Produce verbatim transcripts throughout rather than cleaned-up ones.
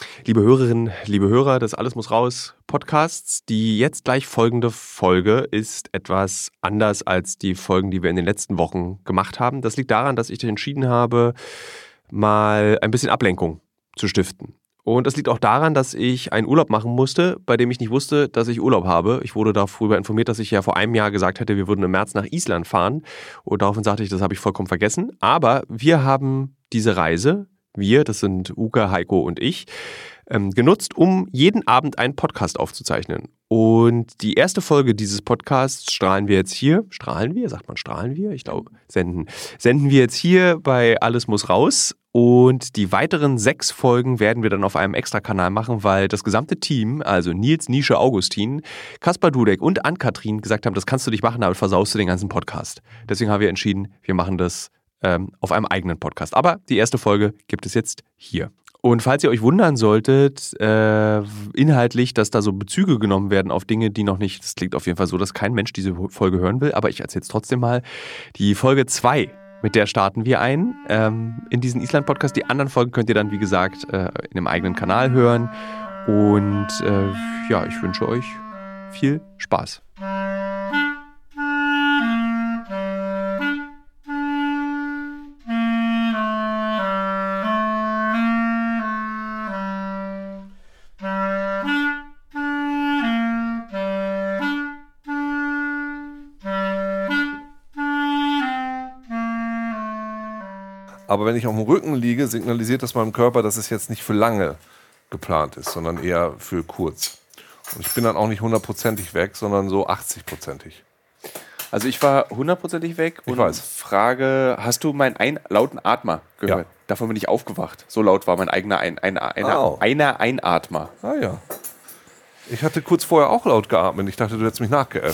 Liebe Hörerinnen, liebe Hörer des Alles muss raus Podcasts, die jetzt gleich folgende Folge ist etwas anders als die Folgen, die wir in den letzten Wochen gemacht haben. Das liegt daran, dass ich entschieden habe, mal ein bisschen Ablenkung zu stiften. Und das liegt auch daran, dass ich einen Urlaub machen musste, bei dem ich nicht wusste, dass ich Urlaub habe. Ich wurde darüber informiert, dass ich ja vor einem Jahr gesagt hätte, wir würden im März nach Island fahren. Und daraufhin sagte ich, das habe ich vollkommen vergessen. Aber wir haben diese Reise, wir, das sind Uke, Heiko und ich, ähm, genutzt, um jeden Abend einen Podcast aufzuzeichnen. Und die erste Folge dieses Podcasts strahlen wir jetzt hier, strahlen wir, sagt man strahlen wir? Ich glaube, senden. Senden wir jetzt hier bei Alles muss raus. Und die weiteren sechs Folgen werden wir dann auf einem Extra-Kanal machen, weil das gesamte Team, also Nils, Nische, Augustin, Kaspar Dudek und Ann-Kathrin gesagt haben, das kannst du nicht machen, damit versaust du den ganzen Podcast. Deswegen haben wir entschieden, wir machen das ähm, auf einem eigenen Podcast. Aber die erste Folge gibt es jetzt hier. Und falls ihr euch wundern solltet, äh, inhaltlich, dass da so Bezüge genommen werden auf Dinge, die noch nicht, das klingt auf jeden Fall so, dass kein Mensch diese Folge hören will, aber ich erzähle es trotzdem mal. Die Folge zwei, mit der starten wir ein ähm, in diesen Island-Podcast. Die anderen Folgen könnt ihr dann, wie gesagt, äh, in einem eigenen Kanal hören. Und äh, ja, ich wünsche euch viel Spaß. Aber wenn ich auf dem Rücken liege, signalisiert das meinem Körper, dass es jetzt nicht für lange geplant ist, sondern eher für kurz. Und ich bin dann auch nicht hundertprozentig weg, sondern so achtzigprozentig. Also ich war hundertprozentig weg und ich weiß. Frage, hast du meinen ein lauten Atmer gehört? Ja. Davon bin ich aufgewacht. So laut war mein eigener ein, ein, einer, oh. einer Einatmer. Ah ja. Ich hatte kurz vorher auch laut geatmet. Ich dachte, du hättest mich nachgeäfft.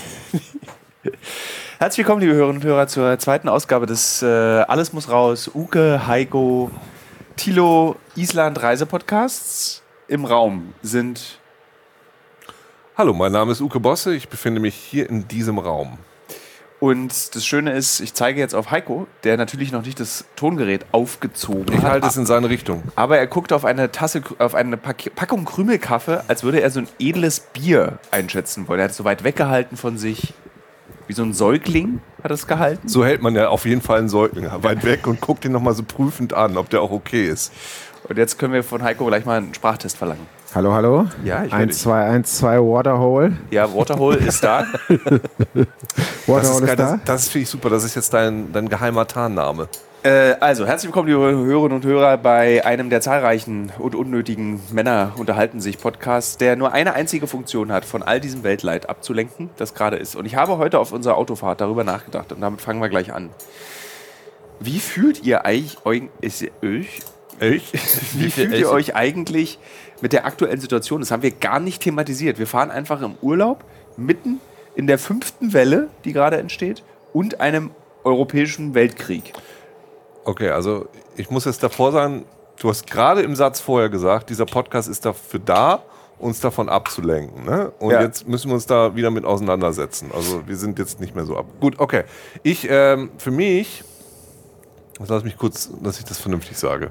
Herzlich willkommen, liebe Hörerinnen und Hörer, zur zweiten Ausgabe des äh, Alles muss raus, Uke, Heiko, Thilo, Island Reisepodcasts. Im Raum sind... Hallo, mein Name ist Uke Bosse, ich befinde mich hier in diesem Raum. Und das Schöne ist, ich zeige jetzt auf Heiko, der natürlich noch nicht das Tongerät aufgezogen ich hat. Ich halte es in seine Richtung. Aber er guckt auf eine Tasse, auf eine Packung Krümelkaffee, als würde er so ein edles Bier einschätzen wollen. Er hat es so weit weggehalten von sich... Wie so ein Säugling hat es gehalten. So hält man ja auf jeden Fall einen Säugling weit weg und guckt ihn nochmal so prüfend an, ob der auch okay ist. Und jetzt können wir von Heiko gleich mal einen Sprachtest verlangen. Hallo, hallo. Ja, ich eins, zwei, eins, zwei, Waterhole. Ja, Waterhole ist da. Waterhole das ist, ist da. Das, das finde ich super, das ist jetzt dein, dein geheimer Tarnname. Äh, also, herzlich willkommen, liebe Hörerinnen und Hörer, bei einem der zahlreichen und unnötigen Männer unterhalten sich Podcasts, der nur eine einzige Funktion hat, von all diesem Weltleid abzulenken, das gerade ist. Und ich habe heute auf unserer Autofahrt darüber nachgedacht und damit fangen wir gleich an. Wie fühlt ihr euch, euch, ich? Wie fühlt ihr euch eigentlich mit der aktuellen Situation? Das haben wir gar nicht thematisiert. Wir fahren einfach im Urlaub mitten in der fünften Welle, die gerade entsteht, und einem europäischen Weltkrieg. Okay, also ich muss jetzt davor sagen, du hast gerade im Satz vorher gesagt, dieser Podcast ist dafür da, uns davon abzulenken. Ne? Und ja. Jetzt müssen wir uns da wieder mit auseinandersetzen. Also wir sind jetzt nicht mehr so ab. Gut, okay. Ich, ähm, für mich, lass mich kurz, dass ich das vernünftig sage.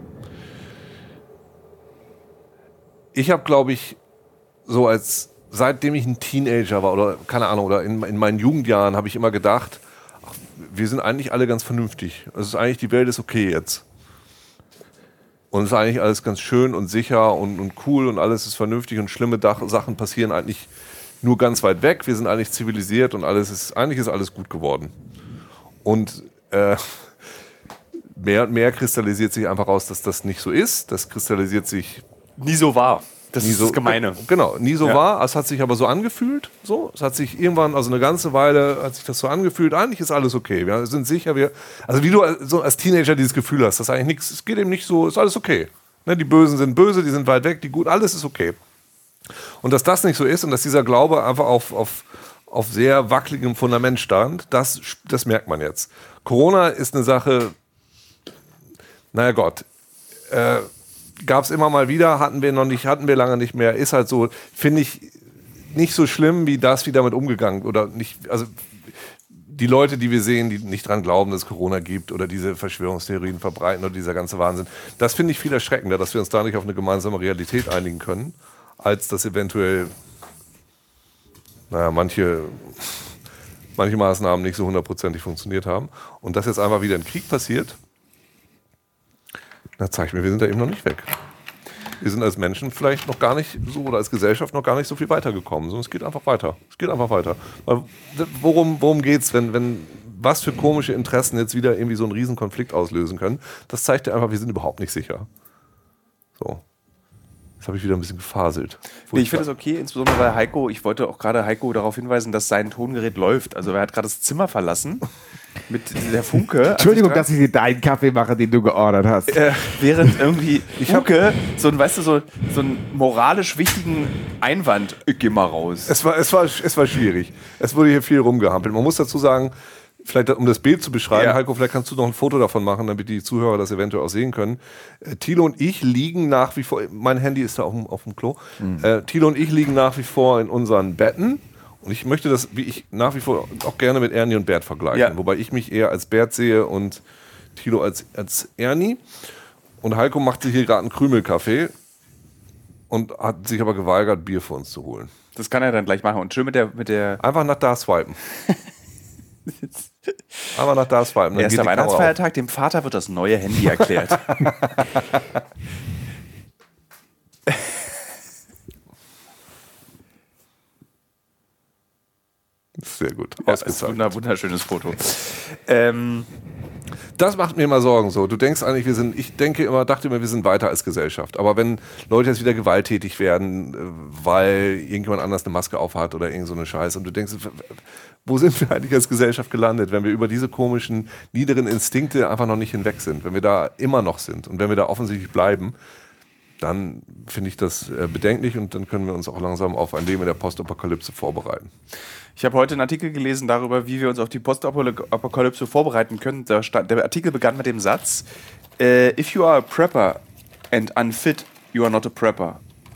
Ich habe, glaube ich, so als, seitdem ich ein Teenager war oder keine Ahnung, oder in, in meinen Jugendjahren habe ich immer gedacht, ach, wir sind eigentlich alle ganz vernünftig. Es ist eigentlich, die Welt ist okay jetzt. Und es ist eigentlich alles ganz schön und sicher und, und cool und alles ist vernünftig und schlimme Dach- Sachen passieren eigentlich nur ganz weit weg. Wir sind eigentlich zivilisiert und alles ist, eigentlich ist alles gut geworden. Und äh, mehr und mehr kristallisiert sich einfach raus, dass das nicht so ist. Das kristallisiert sich nie so war. Das nie ist so, das Gemeine. Genau, nie so ja. war. Es hat sich aber so angefühlt. So. Es hat sich irgendwann, also eine ganze Weile, hat sich das so angefühlt. Eigentlich ist alles okay. Wir sind sicher, wir, also wie du so als Teenager dieses Gefühl hast, dass eigentlich nichts, es geht eben nicht so, ist alles okay. Ne, die Bösen sind böse, die sind weit weg, die gut, alles ist okay. Und dass das nicht so ist und dass dieser Glaube einfach auf, auf, auf sehr wackeligem Fundament stand, das, das merkt man jetzt. Corona ist eine Sache, naja Gott, äh, gab es immer mal wieder, hatten wir noch nicht, hatten wir lange nicht mehr, ist halt so, finde ich nicht so schlimm, wie das, wie damit umgegangen, oder nicht, also die Leute, die wir sehen, die nicht dran glauben, dass es Corona gibt oder diese Verschwörungstheorien verbreiten oder dieser ganze Wahnsinn, das finde ich viel erschreckender, dass wir uns da nicht auf eine gemeinsame Realität einigen können, als dass eventuell naja, manche, manche Maßnahmen nicht so hundertprozentig funktioniert haben. Und dass jetzt einfach wieder ein Krieg passiert, da zeigt mir, wir sind da eben noch nicht weg. Wir sind als Menschen vielleicht noch gar nicht so oder als Gesellschaft noch gar nicht so viel weitergekommen, sondern es geht einfach weiter. Es geht einfach weiter. Weil, worum worum geht es, wenn, wenn was für komische Interessen jetzt wieder irgendwie so einen riesen Konflikt auslösen können? Das zeigt ja einfach, wir sind überhaupt nicht sicher. So. Jetzt habe ich wieder ein bisschen gefaselt. Nee, ich finde es okay, insbesondere weil Heiko, ich wollte auch gerade Heiko darauf hinweisen, dass sein Tongerät läuft. Also er hat gerade das Zimmer verlassen mit der Funke. Entschuldigung, dass ich dir deinen Kaffee mache, den du geordert hast. Äh, während irgendwie Funke so ein, weißt du, so, so einen moralisch wichtigen Einwand, ich geh mal raus. Es war, es, war, es war schwierig. Es wurde hier viel rumgehampelt. Man muss dazu sagen, vielleicht um das Bild zu beschreiben, ja. Heiko, vielleicht kannst du noch ein Foto davon machen, damit die Zuhörer das eventuell auch sehen können. Äh, Thilo und ich liegen nach wie vor, mein Handy ist da auf dem, auf dem Klo, mhm. äh, Thilo und ich liegen nach wie vor in unseren Betten und ich möchte das, wie ich nach wie vor auch gerne mit Ernie und Bert vergleichen, ja. Wobei ich mich eher als Bert sehe und Thilo als, als Ernie. Und Heiko macht sich hier gerade einen Krümelkaffee und hat sich aber geweigert, Bier für uns zu holen. Das kann er dann gleich machen und schön mit der... Mit der Einfach nach da swipen. Aber nach da swipen. Erster Weihnachtsfeiertag, dem Vater wird das neue Handy erklärt. Sehr gut. Ja, das ist ein wunderschönes Foto. Ähm, das macht mir immer Sorgen so. Du denkst eigentlich, wir sind, ich denke immer, dachte immer, wir sind weiter als Gesellschaft. Aber wenn Leute jetzt wieder gewalttätig werden, weil irgendjemand anders eine Maske aufhat oder irgend so eine Scheiße und du denkst, wo sind wir eigentlich als Gesellschaft gelandet, wenn wir über diese komischen, niederen Instinkte einfach noch nicht hinweg sind, wenn wir da immer noch sind und wenn wir da offensichtlich bleiben, dann finde ich das bedenklich und dann können wir uns auch langsam auf ein Leben in der Postapokalypse vorbereiten. Ich habe heute einen Artikel gelesen darüber, wie wir uns auf die Postapokalypse vorbereiten können. Da stand, der Artikel begann mit dem Satz, uh, if you are a prepper and unfit, you are not a prepper.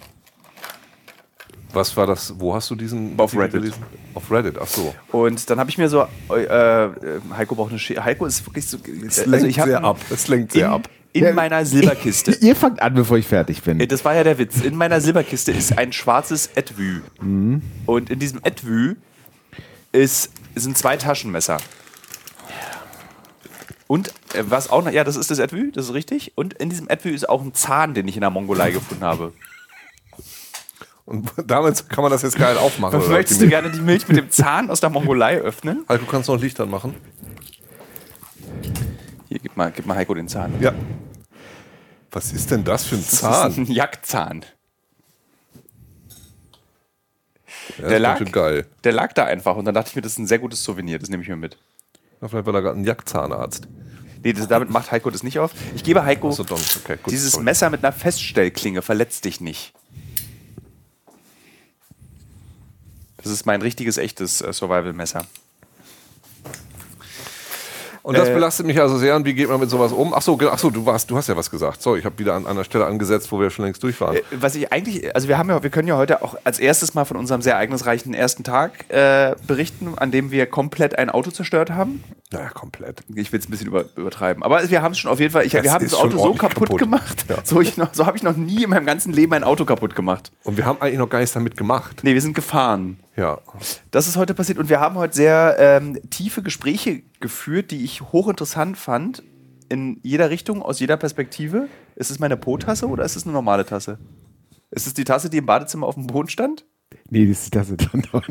Was war das? Wo hast du diesen Auf Reddit gelesen? Auf Reddit, ach so. Und dann habe ich mir so, äh, Heiko braucht eine Schere. Heiko ist wirklich so... Es also lenkt ich sehr ab. Es lenkt sehr in, ab. In ja, meiner Silberkiste. Ihr fangt an, bevor ich fertig bin. Das war ja der Witz. In meiner Silberkiste ist ein schwarzes Etui. Mhm. Und in diesem Etui ist, sind zwei Taschenmesser. Und äh, was auch noch, ja, das ist das Etui, das ist richtig. Und in diesem Etui ist auch ein Zahn, den ich in der Mongolei gefunden habe. Und damit kann man das jetzt geil aufmachen. Oder möchtest du gerne die Milch mit dem Zahn aus der Mongolei öffnen? Heiko, kannst du noch Licht anmachen? Hier, gib mal, gib mal Heiko den Zahn. Ja. Was ist denn das für ein Zahn? Das ist ein Jagdzahn. Ja, der, lag, geil. der lag da einfach und dann dachte ich mir, das ist ein sehr gutes Souvenir, das nehme ich mir mit. Ja, vielleicht war da gerade ein Jagdzahnarzt. Nee, das, damit macht Heiko das nicht auf. Ich gebe Heiko, so, okay, gut, dieses sorry. Messer mit einer Feststellklinge verletzt dich nicht. Das ist mein richtiges, echtes äh, Survival-Messer. Und das äh, belastet mich also sehr. Und wie geht man mit sowas um? Achso, ach so, du warst, du hast ja was gesagt. Sorry, ich habe wieder an einer Stelle angesetzt, wo wir schon längst durch waren. Äh, was ich eigentlich, also wir haben ja, wir können ja heute auch als erstes mal von unserem sehr ereignisreichen ersten Tag äh, berichten, an dem wir komplett ein Auto zerstört haben. Naja, komplett. Ich will es ein bisschen über, übertreiben. Aber wir haben es schon auf jeden Fall, ich, wir haben das Auto so kaputt, kaputt. gemacht. Ja. So, so habe ich noch nie in meinem ganzen Leben ein Auto kaputt gemacht. Und wir haben eigentlich noch gar nichts damit gemacht. Nee, wir sind gefahren. Ja. Das ist heute passiert und wir haben heute sehr ähm, tiefe Gespräche geführt, die ich hochinteressant fand, in jeder Richtung, aus jeder Perspektive. Ist es meine Po-Tasse oder ist es eine normale Tasse? Ist es die Tasse, die im Badezimmer auf dem Boden stand? Nee, das ist die Tasse dort.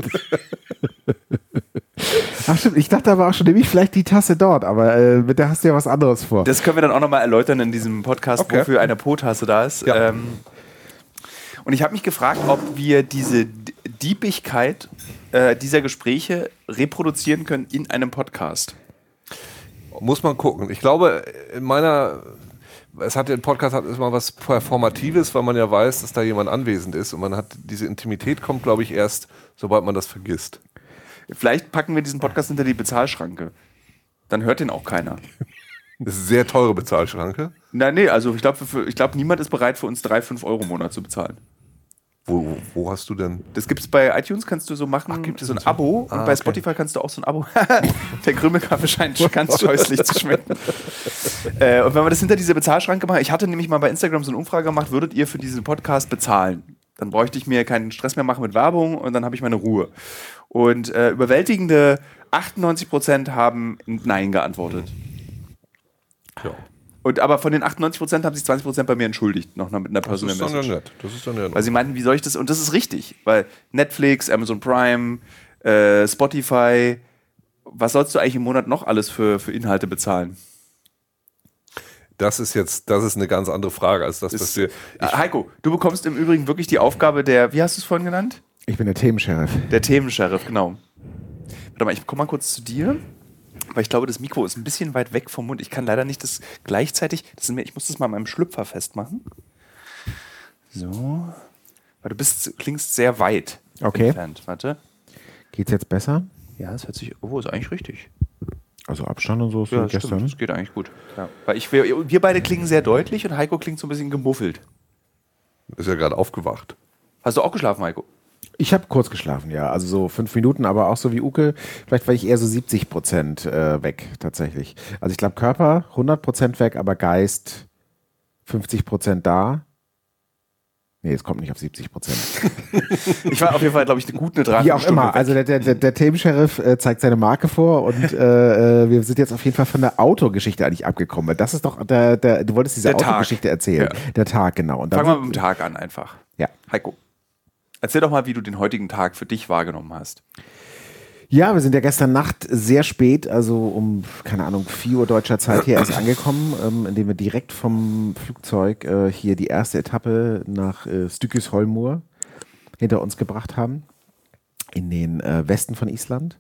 Ach stimmt, ich dachte aber auch schon, nehme ich vielleicht die Tasse dort, aber äh, mit der hast du ja was anderes vor. Das können wir dann auch nochmal erläutern in diesem Podcast, okay. Wofür eine Po-Tasse da ist. Ja. Ähm, und ich habe mich gefragt, ob wir diese Diebigkeit äh, dieser Gespräche reproduzieren können in einem Podcast. Muss man gucken. Ich glaube, in meiner, es hat der Podcast hat immer was Performatives, weil man ja weiß, dass da jemand anwesend ist und man hat, diese Intimität kommt, glaube ich, erst, sobald man das vergisst. Vielleicht packen wir diesen Podcast hinter die Bezahlschranke. Dann hört den auch keiner. Das ist eine sehr teure Bezahlschranke. Nein, nee, also ich glaube, ich glaub, niemand ist bereit, für uns drei, fünf Euro im Monat zu bezahlen. Wo, wo hast du denn? Das gibt's bei iTunes, kannst du so machen, Ach, gibt es so ein so? Abo. Ah, und bei okay. Spotify kannst du auch so ein Abo. Der Krümelkaffee scheint ganz scheußlich zu schmecken. Äh, und wenn man das hinter diese Bezahlschranke macht, ich hatte nämlich mal bei Instagram so eine Umfrage gemacht, würdet ihr für diesen Podcast bezahlen? Dann bräuchte ich mir keinen Stress mehr machen mit Werbung und dann habe ich meine Ruhe. Und äh, überwältigende achtundneunzig Prozent haben Nein geantwortet. Ja. Und aber von den achtundneunzig Prozent haben sich zwanzig Prozent bei mir entschuldigt, noch mit einer Das Personal ist dann ja Message. nett. Das ist dann ja Weil sie meinten, wie soll ich das? Und das ist richtig, weil Netflix, Amazon Prime, äh, Spotify, was sollst du eigentlich im Monat noch alles für, für Inhalte bezahlen? Das ist jetzt, das ist eine ganz andere Frage als das, was Ist, wir. äh, Heiko, du bekommst im Übrigen wirklich die Aufgabe der, wie hast du es vorhin genannt? Ich bin der Themensheriff. Der Themensheriff, genau. Warte mal, ich komme mal kurz zu dir, weil ich glaube, das Mikro ist ein bisschen weit weg vom Mund. Ich kann leider nicht das gleichzeitig, das ist mir, ich muss das mal an meinem Schlüpfer festmachen. So. Weil du bist, klingst sehr weit Okay. entfernt. Warte. Geht's jetzt besser? Ja, das hört sich, oh, ist eigentlich richtig. Also Abstand und so ist Ja, wie das gestern. stimmt, das geht eigentlich gut. Ja. Weil ich, wir, wir beide klingen sehr deutlich und Heiko klingt so ein bisschen gemuffelt. Ist ja gerade aufgewacht. Hast du auch geschlafen, Heiko? Ich habe kurz geschlafen, ja. Also so fünf Minuten, aber auch so wie Uke. Vielleicht war ich eher so siebzig Prozent äh, weg, tatsächlich. Also ich glaube Körper hundert Prozent weg, aber Geist fünfzig Prozent da. Nee, es kommt nicht auf siebzig Prozent. Ich war auf jeden Fall, glaube ich, eine gute Dreiviertelstunde Wie auch immer. weg. Also der, der, der, der Themensheriff äh, zeigt seine Marke vor und äh, wir sind jetzt auf jeden Fall von der Autogeschichte eigentlich abgekommen. Weil das ist doch, der, der, du wolltest diese Der Tag. Autogeschichte erzählen. Ja. Der Tag, genau. Und dann Fangen wir sind- mit dem Tag an einfach. Ja. Heiko, erzähl doch mal, wie du den heutigen Tag für dich wahrgenommen hast. Ja, wir sind ja gestern Nacht sehr spät, also um, keine Ahnung, vier Uhr deutscher Zeit hier erst angekommen, ähm, indem wir direkt vom Flugzeug äh, hier die erste Etappe nach äh, Stykkishólmur hinter uns gebracht haben, in den äh, Westen von Island.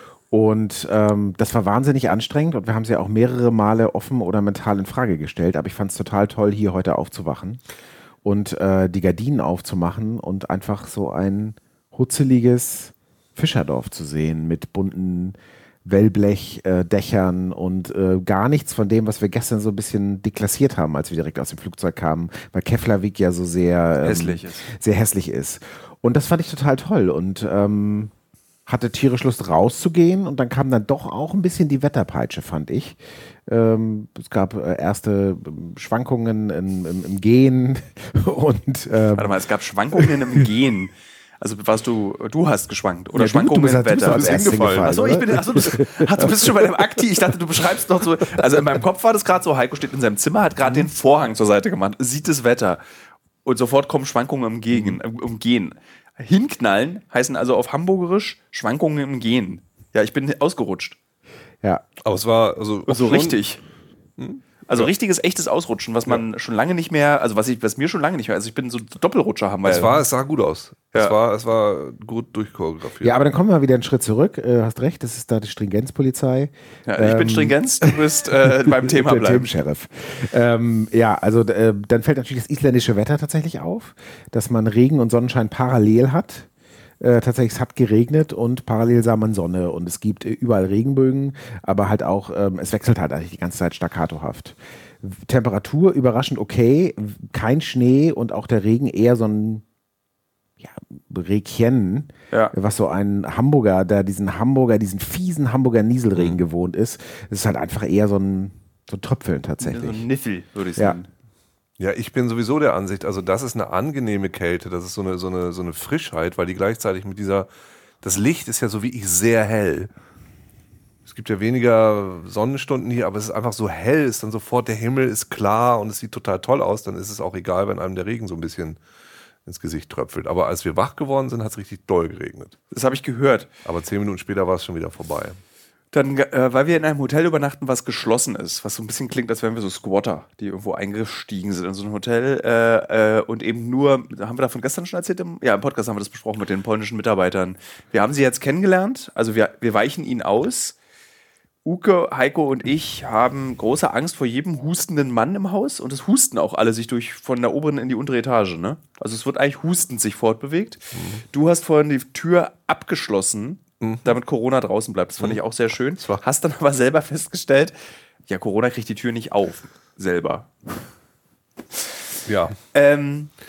Und ähm, das war wahnsinnig anstrengend und wir haben es ja auch mehrere Male offen oder mental in Frage gestellt, aber ich fand es total toll, hier heute aufzuwachen und äh, die Gardinen aufzumachen und einfach so ein hutzeliges Fischerdorf zu sehen mit bunten Wellblechdächern äh, und äh, gar nichts von dem, was wir gestern so ein bisschen deklassiert haben, als wir direkt aus dem Flugzeug kamen, weil Keflavik ja so sehr ähm, Hässlich ist. sehr hässlich ist. Und das fand ich total toll und ähm, hatte tierisch Lust rauszugehen und dann kam dann doch auch ein bisschen die Wetterpeitsche, fand ich. Ähm, es gab äh, erste ähm, Schwankungen im, im, im Gehen und ähm, Warte mal, es gab Schwankungen im Gehen. Also warst du, du hast geschwankt oder ja, du, Schwankungen du bist, im du bist Wetter. als erstes hingefallen. Achso, ich bin, achso, du, bist, ach, du bist schon bei dem Akti. Ich dachte, du beschreibst noch so. Also in meinem Kopf war das gerade so: Heiko steht in seinem Zimmer, hat gerade den Vorhang zur Seite gemacht, sieht das Wetter und sofort kommen Schwankungen im, Gegen, im Gehen. Hinknallen heißen also auf Hamburgerisch Schwankungen im Gehen. Ja, ich bin ausgerutscht. ja. Aber es war also So schon- richtig. Also richtiges, echtes Ausrutschen, was man schon lange nicht mehr, also was ich, was mir schon lange nicht mehr, also ich bin so Doppelrutscher haben wir Es ja. war, es sah gut aus. Ja. Es war, es war gut durchchoreografiert. Ja, aber dann kommen wir wieder einen Schritt zurück. Äh, hast recht, das ist da die Stringenzpolizei. Ja, ich bin Ähm, Stringenz, du bist äh, beim Thema der bleiben. Themensheriff. Ähm, ja, also äh, dann fällt natürlich das isländische Wetter tatsächlich auf, dass man Regen und Sonnenschein parallel hat. Äh, tatsächlich, es hat geregnet und parallel sah man Sonne und es gibt äh, überall Regenbögen, aber halt auch, ähm, es wechselt halt eigentlich die ganze Zeit staccatohaft. Temperatur überraschend okay, kein Schnee und auch der Regen eher so ein ja, Regchen, Ja. was so ein Hamburger, der diesen Hamburger, diesen fiesen Hamburger Nieselregen Mhm. gewohnt ist. Es ist halt einfach eher so ein, so ein Tröpfeln So tatsächlich. ein Niffel, würde ich Ja. sagen. Ja, ich bin sowieso der Ansicht, also das ist eine angenehme Kälte, das ist so eine, so eine, so eine Frischheit, weil die gleichzeitig mit dieser, das Licht ist ja so wie ich sehr hell. Es gibt ja weniger Sonnenstunden hier, aber es ist einfach so hell, ist dann sofort, der Himmel ist klar und es sieht total toll aus, dann ist es auch egal, wenn einem der Regen so ein bisschen ins Gesicht tröpfelt. Aber als wir wach geworden sind, hat es richtig doll geregnet. Das habe ich gehört. Aber zehn Minuten später war es schon wieder vorbei. Dann, äh, weil wir in einem Hotel übernachten, was geschlossen ist, was so ein bisschen klingt, als wären wir so Squatter, die irgendwo eingestiegen sind in so ein Hotel äh, äh, und eben nur, haben wir davon gestern schon erzählt? Im, ja, im Podcast haben wir das besprochen mit den polnischen Mitarbeitern. Wir haben sie jetzt kennengelernt, also wir, wir weichen ihnen aus. Uke, Heiko und ich haben große Angst vor jedem hustenden Mann im Haus und es husten auch alle sich durch von der oberen in die untere Etage. Ne? Also es wird eigentlich hustend sich fortbewegt. Mhm. Du hast vorhin die Tür abgeschlossen, mhm. damit Corona draußen bleibt. Das fand mhm. ich auch sehr schön. Hast dann aber selber festgestellt, ja, Corona kriegt die Tür nicht auf. Selber. Ja. Ähm,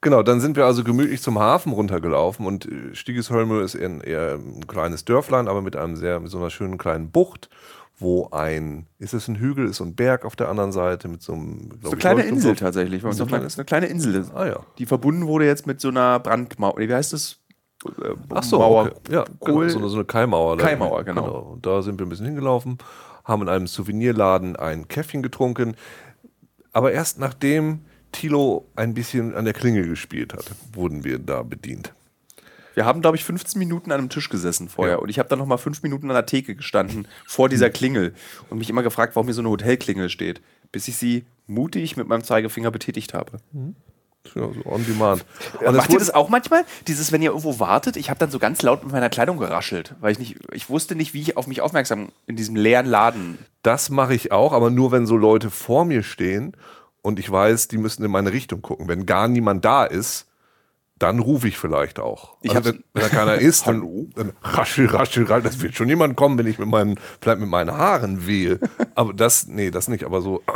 Genau, dann sind wir also gemütlich zum Hafen runtergelaufen und Stiegeshölmö ist eher, eher ein kleines Dörflein, aber mit einem sehr, mit so einer schönen kleinen Bucht, wo ein, ist es ein Hügel, ist so ein Berg auf der anderen Seite mit so einem, so eine kleine Insel drauf. Tatsächlich. So eine, kleine, ist eine kleine Insel, ah, ja. die verbunden wurde jetzt mit so einer Brandmauer. Wie heißt das? Äh, Ach so, Mauer. Okay. Ja, genau, so, eine, so eine Kaimauer. Kaimauer, genau. genau. Und da sind wir ein bisschen hingelaufen, haben in einem Souvenirladen ein Käffchen getrunken, aber erst nachdem Thilo ein bisschen an der Klingel gespielt hat, wurden wir da bedient. Wir haben, glaube ich, fünfzehn Minuten an einem Tisch gesessen vorher. Ja. Und ich habe dann noch mal fünf Minuten an der Theke gestanden, vor dieser Klingel. Und mich immer gefragt, warum hier so eine Hotelklingel steht. Bis ich sie mutig mit meinem Zeigefinger betätigt habe. Mhm. Ja, so on demand. Und macht ihr das auch manchmal? Dieses, wenn ihr irgendwo wartet, ich habe dann so ganz laut mit meiner Kleidung geraschelt. Weil ich nicht, ich wusste nicht, wie ich auf mich aufmerksam in diesem leeren Laden. Das mache ich auch, aber nur, wenn so Leute vor mir stehen und ich weiß, die müssen in meine Richtung gucken. Wenn gar niemand da ist, dann rufe ich vielleicht auch. Ich also wenn, wenn da keiner ist, dann, dann raschel, raschel, raschel. Das wird schon jemand kommen, wenn ich mit meinen, vielleicht mit meinen Haaren wehe. Aber das, nee, das nicht. Aber so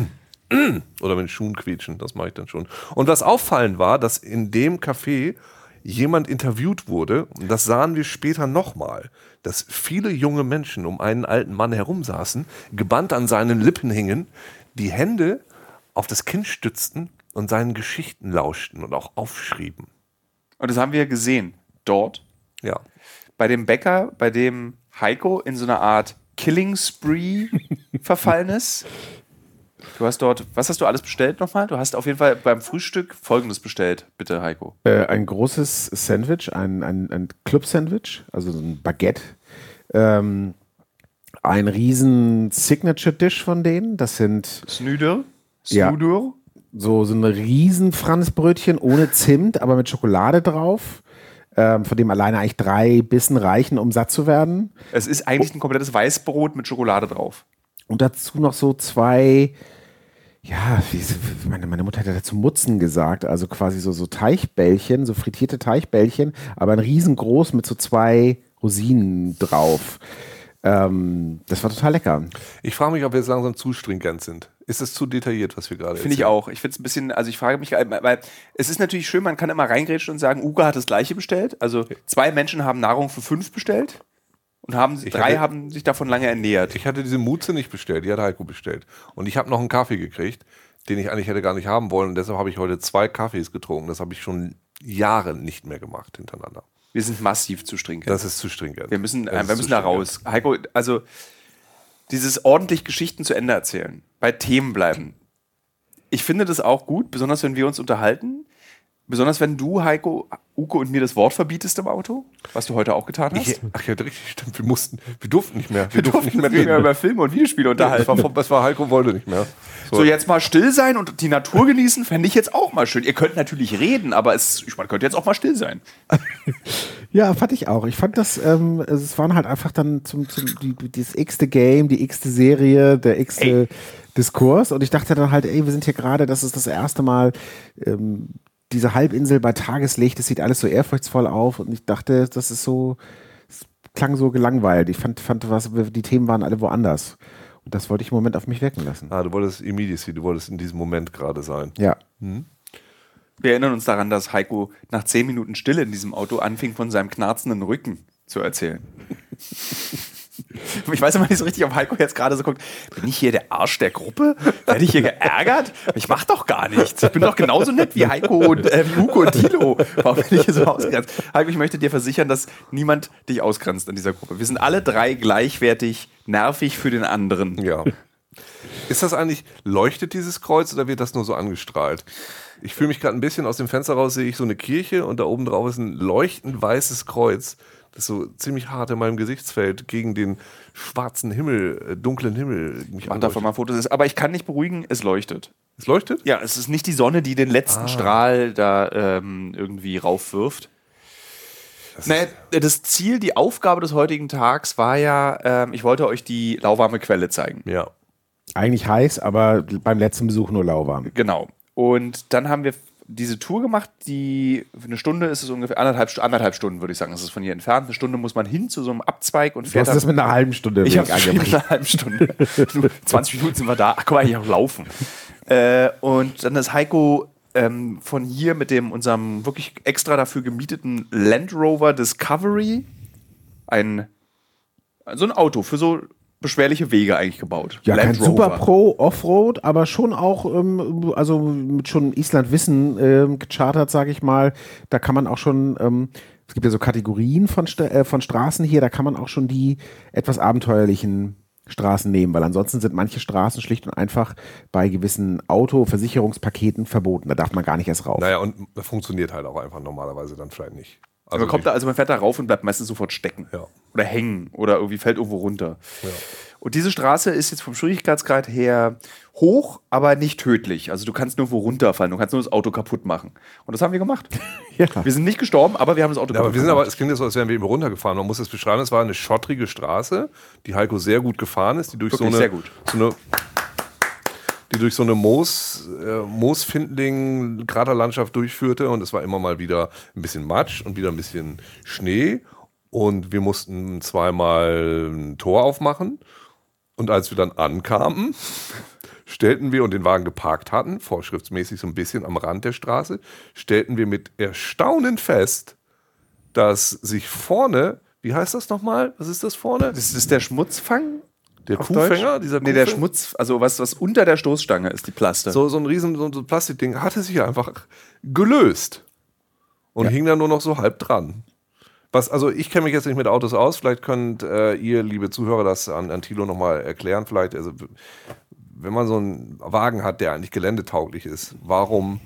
oder mit Schuhen quietschen, das mache ich dann schon. Und was auffallend war, dass in dem Café jemand interviewt wurde, und das sahen wir später nochmal, dass viele junge Menschen um einen alten Mann herumsaßen, gebannt an seinen Lippen hingen, die Hände auf das Kinn stützten und seinen Geschichten lauschten und auch aufschrieben. Und das haben wir gesehen, dort. Ja. Bei dem Bäcker, bei dem Heiko in so einer Art Killing Spree verfallen ist. Du hast dort, was hast du alles bestellt nochmal? Du hast auf jeden Fall beim Frühstück Folgendes bestellt, bitte Heiko. Äh, ein großes Sandwich, ein, ein, ein Club-Sandwich, also so ein Baguette. Ähm, ein riesen Signature-Dish von denen, das sind Snüder. Ja. Snüder. So, so ein riesen Franzbrötchen ohne Zimt, aber mit Schokolade drauf, ähm, von dem alleine eigentlich drei Bissen reichen, um satt zu werden. Es ist eigentlich ein komplettes Weißbrot mit Schokolade drauf. Und dazu noch so zwei, ja, wie, meine, meine Mutter hat dazu Mutzen gesagt, also quasi so, so Teichbällchen, so frittierte Teichbällchen, aber ein riesengroß mit so zwei Rosinen drauf. Ähm, das war total lecker. Ich frage mich, ob wir jetzt langsam zu stringent sind. Ist es zu detailliert, was wir gerade Finde ich auch. Ich finde es ein bisschen, also ich frage mich, weil es ist natürlich schön, man kann immer reingrätschen und sagen, Uga hat das Gleiche bestellt. Also zwei Menschen haben Nahrung für fünf bestellt und haben, Ich drei hatte- haben sich davon lange ernährt. Ich hatte diese Mutze nicht bestellt, die hat Heiko bestellt. Und ich habe noch einen Kaffee gekriegt, den ich eigentlich hätte gar nicht haben wollen. Und deshalb habe ich heute zwei Kaffees getrunken. Das habe ich schon Jahre nicht mehr gemacht hintereinander. Wir sind massiv zu stringent. Das ist zu stringent. Wir müssen, Das äh, ist wir zu müssen da stringent. raus. Heiko, also dieses ordentlich Geschichten zu Ende erzählen, bei Themen bleiben. Ich finde das auch gut, besonders wenn wir uns unterhalten. Besonders wenn du, Heiko, Uke und mir das Wort verbietest im Auto, was du heute auch getan hast. Ich, ach ja, richtig, stimmt. Wir mussten, wir durften nicht mehr. Wir, wir durften durften nicht mehr nicht mehr reden. über Filme und Videospiele Ja, unterhalten. das, war, vom- das war Heiko wollte nicht mehr. So, jetzt mal still sein und die Natur genießen, fände ich jetzt auch mal schön. Ihr könnt natürlich reden, aber es, man könnte jetzt auch mal still sein. Ja, fand ich auch. Ich fand das, ähm, es waren halt einfach dann zum, zum die, das x-te Game, die x-te Serie, der x-te Diskurs. Und ich dachte dann halt, ey, wir sind hier gerade, das ist das erste Mal, ähm, diese Halbinsel bei Tageslicht, das sieht alles so ehrfurchtsvoll auf. Und ich dachte, das ist so, es klang so gelangweilt. Ich fand, fand was, die Themen waren alle woanders. Und das wollte ich im Moment auf mich wirken lassen. Ah, du wolltest Immediacy, du wolltest in diesem Moment gerade sein. Ja. Wir erinnern uns daran, dass Heiko nach zehn Minuten Stille in diesem Auto anfing, von seinem knarzenden Rücken zu erzählen. Ich weiß immer nicht so richtig, ob Heiko jetzt gerade so guckt, bin ich hier der Arsch der Gruppe? Werde ich hier geärgert? Ich mach doch gar nichts. Ich bin doch genauso nett wie Heiko und äh, wie Uko und Tilo. Warum bin ich hier so ausgegrenzt? Heiko, ich möchte dir versichern, dass niemand dich ausgrenzt in dieser Gruppe. Wir sind alle drei gleichwertig nervig für den anderen. Ja. Ist das eigentlich, leuchtet dieses Kreuz oder wird das nur so angestrahlt? Ich fühle mich gerade ein bisschen aus dem Fenster raus, sehe ich so eine Kirche und da oben drauf ist ein leuchtend weißes Kreuz, das so ziemlich hart in meinem Gesichtsfeld gegen den schwarzen Himmel, äh, dunklen Himmel mich Mach davon mal Fotos. Aber ich kann nicht beruhigen, es leuchtet. Es leuchtet? Ja, es ist nicht die Sonne, die den letzten Ah. Strahl da ähm, irgendwie raufwirft. Das Naja, das Ziel, die Aufgabe des heutigen Tags war ja, ähm, ich wollte euch die lauwarme Quelle zeigen. Ja. Eigentlich heiß, aber beim letzten Besuch nur lauwarm. Genau. Und dann haben wir diese Tour gemacht, die für eine Stunde ist es ungefähr anderthalb, Stu- anderthalb Stunden, würde ich sagen. Das ist von hier entfernt. Eine Stunde muss man hin zu so einem Abzweig und Du fährt hast das mit einer halben Stunde Ich habe Weg mit angefangen. einer halben Stunde. Du, zwanzig Minuten sind wir da. Ach, guck mal, ich auch laufen. Äh, und dann ist Heiko, äh, ähm, von hier mit dem unserem wirklich extra dafür gemieteten Land Rover Discovery ein so ein Auto für so beschwerliche Wege eigentlich gebaut. Ja, Land kein Super Pro Offroad, aber schon auch, ähm, also mit schon Island-Wissen ähm, gechartert, sage ich mal. Da kann man auch schon, ähm, es gibt ja so Kategorien von, St- äh, von Straßen hier, da kann man auch schon die etwas abenteuerlichen Straßen nehmen, weil ansonsten sind manche Straßen schlicht und einfach bei gewissen Auto-Versicherungspaketen verboten. Da darf man gar nicht erst rauf. Naja, und das funktioniert halt auch einfach normalerweise dann vielleicht nicht. Also man, kommt da, also man fährt da rauf und bleibt meistens sofort stecken. Ja. Oder hängen oder irgendwie fällt irgendwo runter. Ja. Und diese Straße ist jetzt vom Schwierigkeitsgrad her hoch, aber nicht tödlich. Also du kannst nirgendwo runterfallen, du kannst nur das Auto kaputt machen. Und das haben wir gemacht. Ja. Wir sind nicht gestorben, aber wir haben das Auto Ja, kaputt aber wir sind gemacht. aber, es klingt jetzt so, als wären wir eben runtergefahren. Man muss es beschreiben, es war eine schottrige Straße, die Heiko sehr gut gefahren ist, die durch Wirklich so sehr eine, gut. so eine die durch so eine Moos, äh, Moosfindling-Kraterlandschaft durchführte und es war immer mal wieder ein bisschen Matsch und wieder ein bisschen Schnee und wir mussten zweimal ein Tor aufmachen und als wir dann ankamen, stellten wir und den Wagen geparkt hatten, vorschriftsmäßig so ein bisschen am Rand der Straße, stellten wir mit Erstaunen fest, dass sich vorne, wie heißt das nochmal? Was ist das vorne? Das ist der Schmutzfang? Der auf Kuhfänger? Deutsch? Dieser Nee, der Kuhfänger? Schmutz, also was, was unter der Stoßstange ist, die Plaste. So, so ein riesen so ein Plastikding hatte sich einfach gelöst und Ja. hing da nur noch so halb dran. Was, also ich kenne mich jetzt nicht mit Autos aus, vielleicht könnt äh, ihr, liebe Zuhörer, das an, an Thilo nochmal erklären. Vielleicht, also wenn man so einen Wagen hat, der eigentlich geländetauglich ist, warum,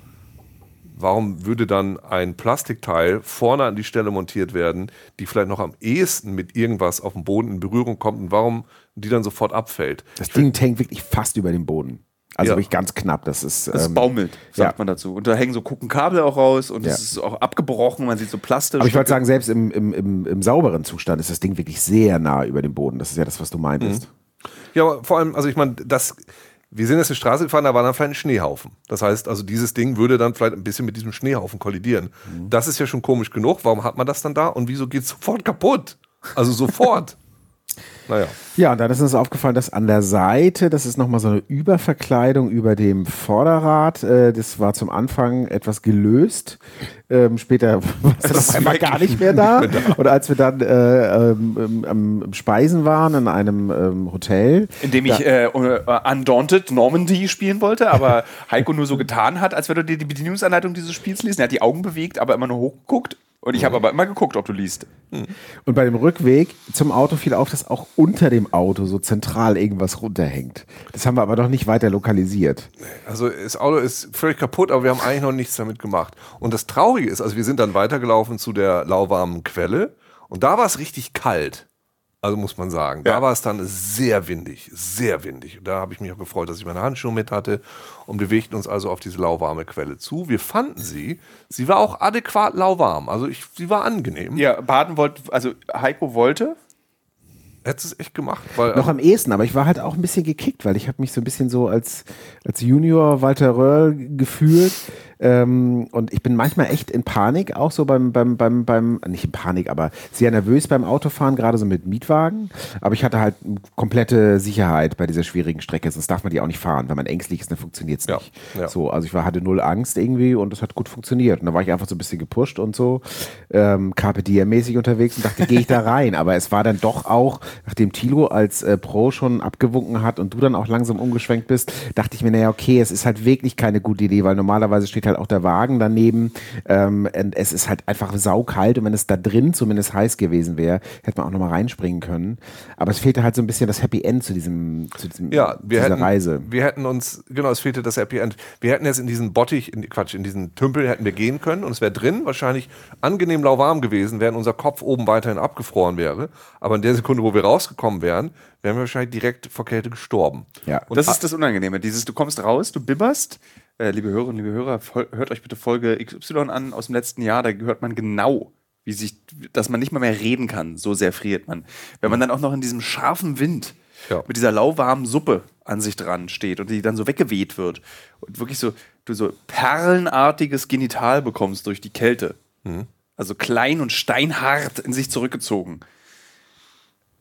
warum würde dann ein Plastikteil vorne an die Stelle montiert werden, die vielleicht noch am ehesten mit irgendwas auf dem Boden in Berührung kommt und warum die dann sofort abfällt? Das Ding hängt wirklich fast über dem Boden. Also Ja. wirklich ganz knapp. Das ist, Das ähm, baumelt, sagt ja. man dazu. Und da hängen so Kuckenkabel auch raus und es Ja. ist auch abgebrochen, man sieht so Plaste. Aber ich wollte sagen, selbst im, im, im, im sauberen Zustand ist das Ding wirklich sehr nah über dem Boden. Das ist ja das, was du meintest. Ja, aber vor allem, also ich meine, das, wir sind jetzt eine Straße gefahren, da war dann vielleicht ein Schneehaufen. Das heißt, also dieses Ding würde dann vielleicht ein bisschen mit diesem Schneehaufen kollidieren. Das ist ja schon komisch genug. Warum hat man das dann da und wieso geht es sofort kaputt? Also sofort. Naja. Ja, und dann ist uns aufgefallen, dass an der Seite, das ist nochmal so eine Überverkleidung über dem Vorderrad. Äh, das war zum Anfang etwas gelöst. Ähm, später war es dann auf einmal gar nicht mehr da. Und als wir dann äh, ähm, am Speisen waren in einem ähm, Hotel. In dem ich äh, Undaunted Normandy spielen wollte, aber Heiko nur so getan hat, als wenn du dir die Bedienungsanleitung dieses Spiels liest. Er hat die Augen bewegt, aber immer nur hochgeguckt. Und ich habe aber immer geguckt, ob du liest. Und bei dem Rückweg zum Auto fiel auf, dass auch unter dem Auto so zentral irgendwas runterhängt. Das haben wir aber noch nicht weiter lokalisiert. Also das Auto ist völlig kaputt, aber wir haben eigentlich noch nichts damit gemacht. Und das Traurige ist, also wir sind dann weitergelaufen zu der lauwarmen Quelle und da war es richtig kalt. Also muss man sagen, da Ja. war es dann sehr windig, sehr windig. Und da habe ich mich auch gefreut, dass ich meine Handschuhe mit hatte und bewegten uns also auf diese lauwarme Quelle zu. Wir fanden sie, sie war auch adäquat lauwarm, also ich, sie war angenehm. Ja, baden wollte, also Heiko wollte. Hättest du es echt gemacht? Weil, Noch am ehesten, aber ich war halt auch ein bisschen gekickt, weil ich habe mich so ein bisschen so als, als Junior Walter Röhrl gefühlt. Ähm, und ich bin manchmal echt in Panik, auch so beim, beim, beim, beim, nicht in Panik, aber sehr nervös beim Autofahren, gerade so mit Mietwagen. Aber ich hatte halt komplette Sicherheit bei dieser schwierigen Strecke, sonst darf man die auch nicht fahren. Wenn man ängstlich ist, dann funktioniert es Ja, nicht. ja. So, also ich war, hatte null Angst irgendwie und das hat gut funktioniert. Und da war ich einfach so ein bisschen gepusht und so ähm, Carpe Diem-mäßig unterwegs und dachte, gehe ich da rein. Aber es war dann doch auch, nachdem Thilo als äh, Pro schon abgewunken hat und du dann auch langsam umgeschwenkt bist, dachte ich mir, naja, okay, es ist halt wirklich keine gute Idee, weil normalerweise steht halt auch der Wagen daneben. Ähm, und es ist halt einfach saukalt und wenn es da drin zumindest heiß gewesen wäre, hätte man auch nochmal reinspringen können. Aber es fehlte halt so ein bisschen das Happy End zu diesem, zu diesem Ja, wir dieser hätten, Reise. wir hätten uns, genau, es fehlte das Happy End. Wir hätten jetzt in diesen Bottich, in, Quatsch, in diesen Tümpel hätten wir gehen können und es wäre drin wahrscheinlich angenehm lauwarm gewesen, während unser Kopf oben weiterhin abgefroren wäre. Aber in der Sekunde, wo wir rausgekommen wären, wären wir wahrscheinlich direkt vor Kälte gestorben. Ja. Und Das ist das Unangenehme. Dieses, du kommst raus, du bibberst. Äh, liebe Hörerinnen, liebe Hörer, fol- hört euch bitte Folge X Y an aus dem letzten Jahr. Da hört man genau, wie sich, dass man nicht mal mehr reden kann. So sehr friert man. Wenn man dann auch noch in diesem scharfen Wind Ja. mit dieser lauwarmen Suppe an sich dran steht und die dann so weggeweht wird und wirklich so, du so perlenartiges Genital bekommst durch die Kälte. Also klein und steinhart in sich zurückgezogen.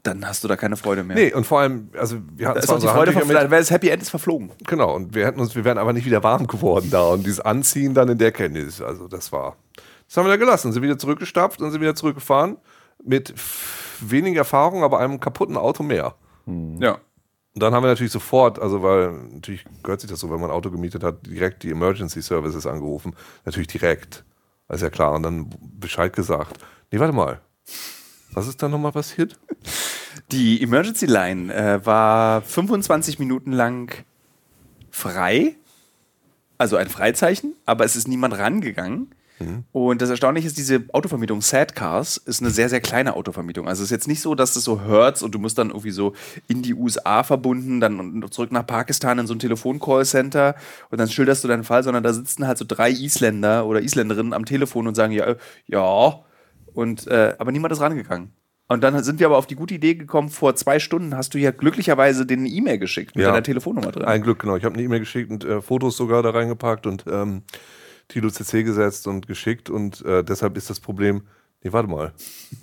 dann hast du da keine Freude mehr. Nee, und vor allem, also wir hatten da ist zwar auch die unsere Freude Handtücher von, mit, dann wäre das Happy End ist verflogen. genau, und wir hätten uns, wir wären aber nicht wieder warm geworden da und dieses Anziehen dann in der Kenntnis, also das war, das haben wir da gelassen, sind wieder zurückgestapft und sind wieder zurückgefahren mit wenig Erfahrung, aber einem kaputten Auto mehr. Mhm. Ja. Und dann haben wir natürlich sofort, also weil natürlich gehört sich das so, wenn man ein Auto gemietet hat, direkt die Emergency Services angerufen, natürlich direkt, das ist ja klar, und dann Bescheid gesagt. Nee, warte mal, was ist da nochmal passiert? Die Emergency Line äh, war fünfundzwanzig Minuten lang frei, also ein Freizeichen, aber es ist niemand rangegangen. Mhm. Und das Erstaunliche ist, diese Autovermietung Sad Cars ist eine sehr, sehr kleine Autovermietung. Also es ist jetzt nicht so, dass das so hört und du musst dann irgendwie so in die U S A verbunden, dann zurück nach Pakistan in so ein Telefon-Call-Center und dann schilderst du deinen Fall, sondern da sitzen halt so drei Isländer oder Isländerinnen am Telefon und sagen, ja, äh, ja, und, äh, aber niemand ist rangegangen. Und dann sind wir aber auf die gute Idee gekommen, vor zwei Stunden hast du ja glücklicherweise den E-Mail geschickt mit ja, deiner Telefonnummer drin. Ein Glück, genau. Ich habe eine E-Mail geschickt und äh, Fotos sogar da reingepackt und ähm, Tilo C C gesetzt und geschickt und äh, deshalb ist das Problem, nee, warte mal.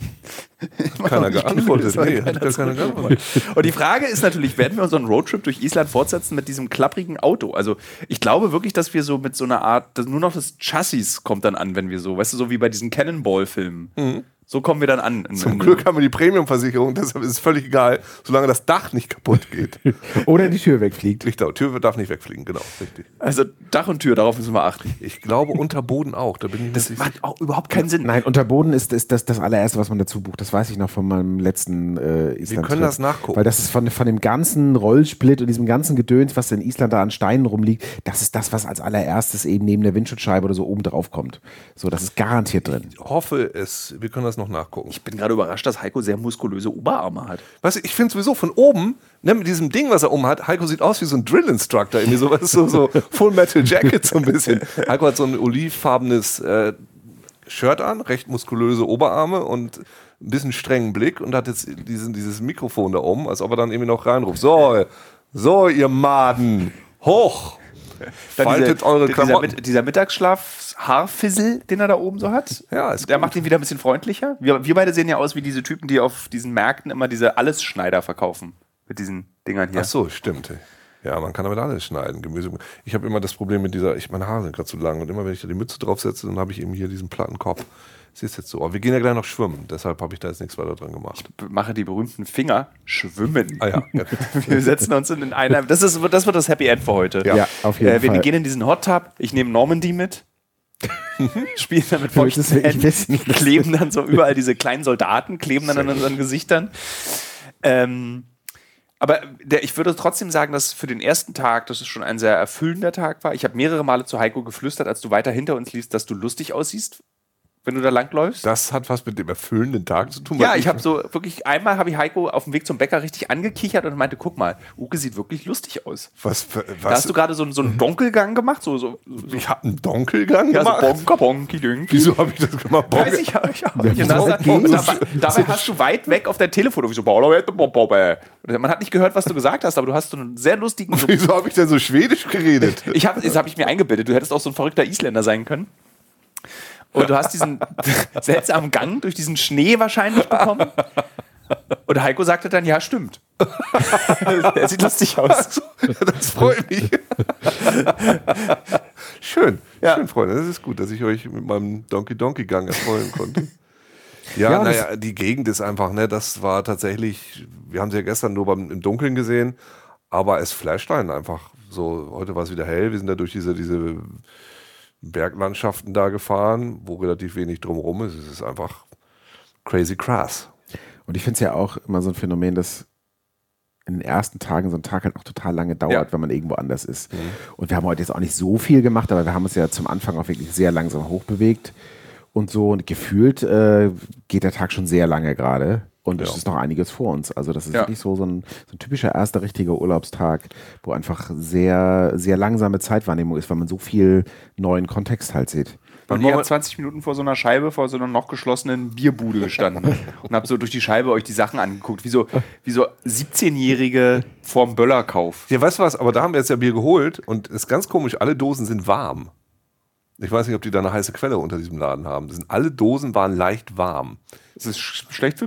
Hat keiner geantwortet. Nee, hat gar keiner geantwortet. Und die Frage ist natürlich, werden wir unseren Roadtrip durch Island fortsetzen mit diesem klapprigen Auto? Also ich glaube wirklich, dass wir so mit so einer Art, dass nur noch das Chassis kommt dann an, wenn wir so, weißt du, so wie bei diesen Cannonball-Filmen. Mhm. So kommen wir dann an. Zum Glück haben wir die Premium-Versicherung, deshalb ist es völlig egal, solange das Dach nicht kaputt geht. Oder die Tür wegfliegt. Richtig, Tür darf nicht wegfliegen, genau, richtig. Also Dach und Tür, darauf müssen wir achten. Ich glaube unter Boden auch. Da bin ich das macht auch überhaupt keinen Sinn. Nein, unter Boden ist, ist das das allererste, was man dazu bucht. Das weiß ich noch von meinem letzten äh, Island. Wir können das nachgucken. Weil das ist von, von dem ganzen Rollsplit und diesem ganzen Gedöns, was in Island da an Steinen rumliegt, das ist das, was als allererstes eben neben der Windschutzscheibe oder so oben drauf kommt. So, das ist garantiert drin. Ich hoffe es, wir können das noch nachgucken. Ich bin gerade überrascht, dass Heiko sehr muskulöse Oberarme hat. Weißt du, ich finde sowieso von oben, ne, mit diesem Ding, was er oben hat, Heiko sieht aus wie so ein Drill-Instructor, irgendwie so, so, so Full Metal Jacket so ein bisschen. Heiko hat so ein olivfarbenes äh, Shirt an, recht muskulöse Oberarme und ein bisschen strengen Blick und hat jetzt diesen, dieses Mikrofon da oben, als ob er dann irgendwie noch reinruft. So, so ihr Maden, hoch! Faltet diese, eure dieser, Klamotten. dieser Mittagsschlaf-Haarfissel, den er da oben so hat, ja, ist der gut. macht ihn wieder ein bisschen freundlicher. Wir, wir beide sehen ja aus wie diese Typen, die auf diesen Märkten immer diese Allesschneider verkaufen. Mit diesen Dingern hier. Ach so, stimmt. Ja, man kann damit alles schneiden. Gemüse. Ich habe immer das Problem mit dieser, ich, meine Haare sind gerade zu lang und immer wenn ich da die Mütze draufsetze, dann habe ich eben hier diesen platten Kopf. Das ist jetzt so. Aber wir gehen ja gleich noch schwimmen, deshalb habe ich da jetzt nichts weiter dran gemacht. Ich mache die berühmten Finger schwimmen. Ah ja. ja. Wir setzen uns in einer, das, ist, das wird das Happy End für heute. Ja, ja auf jeden äh, wir Fall. Wir gehen in diesen Hot Tub, ich nehme Normandy mit. Spielen dann mit feuchten Händen, kleben dann so überall diese kleinen Soldaten, kleben dann an unseren Gesichtern. Ähm, aber der, ich würde trotzdem sagen, dass für den ersten Tag, dass es schon ein sehr erfüllender Tag war. Ich habe mehrere Male zu Heiko geflüstert, als du weiter hinter uns liefst, dass du lustig aussiehst, wenn du da langläufst. Das hat was mit dem erfüllenden Tag zu tun. Ja, ich habe so wirklich, einmal habe ich Heiko auf dem Weg zum Bäcker richtig angekichert und meinte, guck mal, Uke sieht wirklich lustig aus. Was, was? Da hast du gerade so, so einen Donkelgang gemacht? So, so, so. Ich habe einen Donkelgang Ja, gemacht? so bonka, bonki, dünki. Wieso habe ich das gemacht? Weiß ich, ich auch nicht. Ja, Und das, okay. und dabei, dabei hast du weit weg auf dein Telefon irgendwie so, man hat nicht gehört, was du gesagt hast, aber du hast so einen sehr lustigen... So Wieso habe ich denn so schwedisch geredet? ich hab, das habe ich mir eingebildet. Du hättest auch so ein verrückter Isländer sein können. Und du hast diesen seltsamen Gang durch diesen Schnee wahrscheinlich bekommen. Und Heiko sagte dann, ja, stimmt. Er sieht lustig aus. Das freut mich. Schön, Ja. schön, Freunde. Das ist gut, dass ich euch mit meinem Donkey-Donkey-Gang erfreuen konnte. Ja, Ja, naja, die Gegend ist einfach, ne, das war tatsächlich, wir haben sie ja gestern nur beim, im Dunkeln gesehen, aber es flasht einen einfach so. Heute war es wieder hell, wir sind da durch diese, diese Berglandschaften da gefahren, wo relativ wenig drumherum ist. Es ist einfach crazy krass. Und ich finde es ja auch immer so ein Phänomen, dass in den ersten Tagen so ein Tag halt auch total lange dauert, Ja. wenn man irgendwo anders ist. Mhm. Und wir haben heute jetzt auch nicht so viel gemacht, aber wir haben uns ja zum Anfang auch wirklich sehr langsam hochbewegt und so. Und gefühlt äh, geht der Tag schon sehr lange gerade. Und es Ja. ist noch einiges vor uns. Also das ist Ja. wirklich so, so, ein, so ein typischer erster richtiger Urlaubstag, wo einfach sehr, sehr langsame Zeitwahrnehmung ist, weil man so viel neuen Kontext halt sieht. Und ihr habt zwanzig Minuten vor so einer Scheibe, vor so einer noch geschlossenen Bierbude gestanden und habt so durch die Scheibe euch die Sachen angeguckt, wie so, wie so siebzehnjährige vorm Böllerkauf. Ja, weißt du was, aber da haben wir jetzt ja Bier geholt und es ist ganz komisch, alle Dosen sind warm. Ich weiß nicht, ob die da eine heiße Quelle unter diesem Laden haben. Das sind, alle Dosen waren leicht warm. Ist das sch- schlecht für Bier?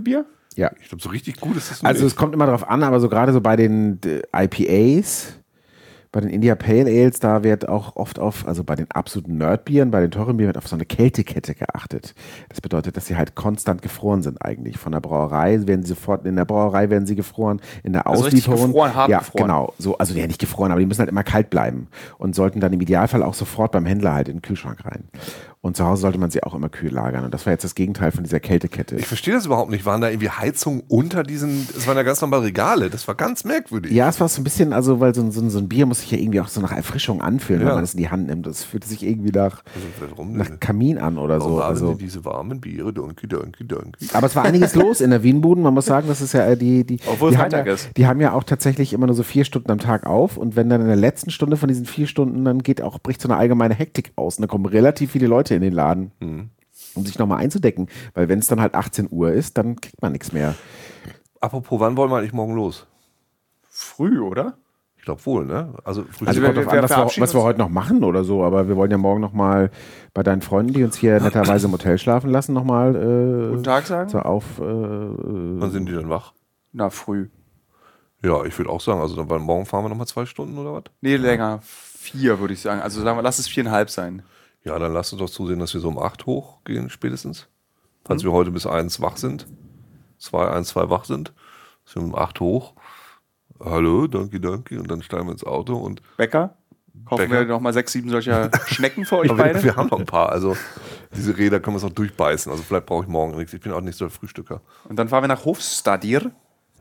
Ja. Ich glaube, so richtig gut ist das Also nicht. es kommt immer darauf an, aber so gerade so bei den äh, I P As, bei den India Pale Ales, da wird auch oft auf, also bei den absoluten Nerdbieren, bei den teuren Bieren wird auf so eine Kältekette geachtet. Das bedeutet, dass sie halt konstant gefroren sind eigentlich. Von der Brauerei werden sie sofort, in der Brauerei werden sie gefroren, in der Also richtig Auslieferung. gefroren, hart ja, gefroren. genau. So, also ja, nicht gefroren, aber die müssen halt immer kalt bleiben und sollten dann im Idealfall auch sofort beim Händler halt in den Kühlschrank rein. Und zu Hause sollte man sie auch immer kühl lagern. Und das war jetzt das Gegenteil von dieser Kältekette. Ich verstehe das überhaupt nicht. Waren da irgendwie Heizungen unter diesen, es waren ja ganz normal Regale. Das war ganz merkwürdig. Ja, es war so ein bisschen, also weil so ein, so ein, so ein Bier muss sich ja irgendwie auch so nach Erfrischung anfühlen, Ja. wenn man es in die Hand nimmt. Das fühlte sich irgendwie nach, Also, warum nach denn? Kamin an oder Warum so. haben Also, die diese warmen Biere? Donkey, donkey, donkey. aber es war einiges los in der Wienbuden. Man muss sagen, das ist ja äh, die, die, Obwohl die, es haben ja, Freitag ist. die haben ja auch tatsächlich immer nur so vier Stunden am Tag auf. Und wenn dann in der letzten Stunde von diesen vier Stunden, dann geht auch, bricht so eine allgemeine Hektik aus. Und da kommen relativ viele Leute in den Laden, Mhm. um sich nochmal einzudecken. Weil wenn es dann halt achtzehn Uhr ist, dann kriegt man nichts mehr. Apropos, wann wollen wir eigentlich morgen los? Früh, oder? Ich glaube wohl, ne? Also, früh Also wir- kommt wir- drauf wir an, was wir, verabschieden was wir uns- heute noch machen oder so, aber wir wollen ja morgen nochmal bei deinen Freunden, die uns hier netterweise im Hotel schlafen lassen, nochmal Guten äh, Tag sagen? so auf. Äh, wann sind die denn wach? Na, früh. Ja, ich würde auch sagen, also dann, weil morgen fahren wir nochmal zwei Stunden oder was? Nee, länger. Vier, würde ich sagen. Also sagen wir, lass es viereinhalb sein. Ja, dann lass uns doch zusehen, dass wir so um acht hochgehen spätestens. Falls wir heute bis eins wach sind. Zwei, eins, zwei wach sind. Dass wir um acht hoch. Hallo, danke, danke. Und dann steigen wir ins Auto und Bäcker? Kaufen Bäcker? wir nochmal sechs, sieben solcher Schnecken für euch aber wir, beide? wir haben noch ein paar. Also diese Räder können wir es noch durchbeißen. Also vielleicht brauche ich morgen nichts. Ich bin auch nicht so der Frühstücker. Und dann fahren wir nach Hofstadир.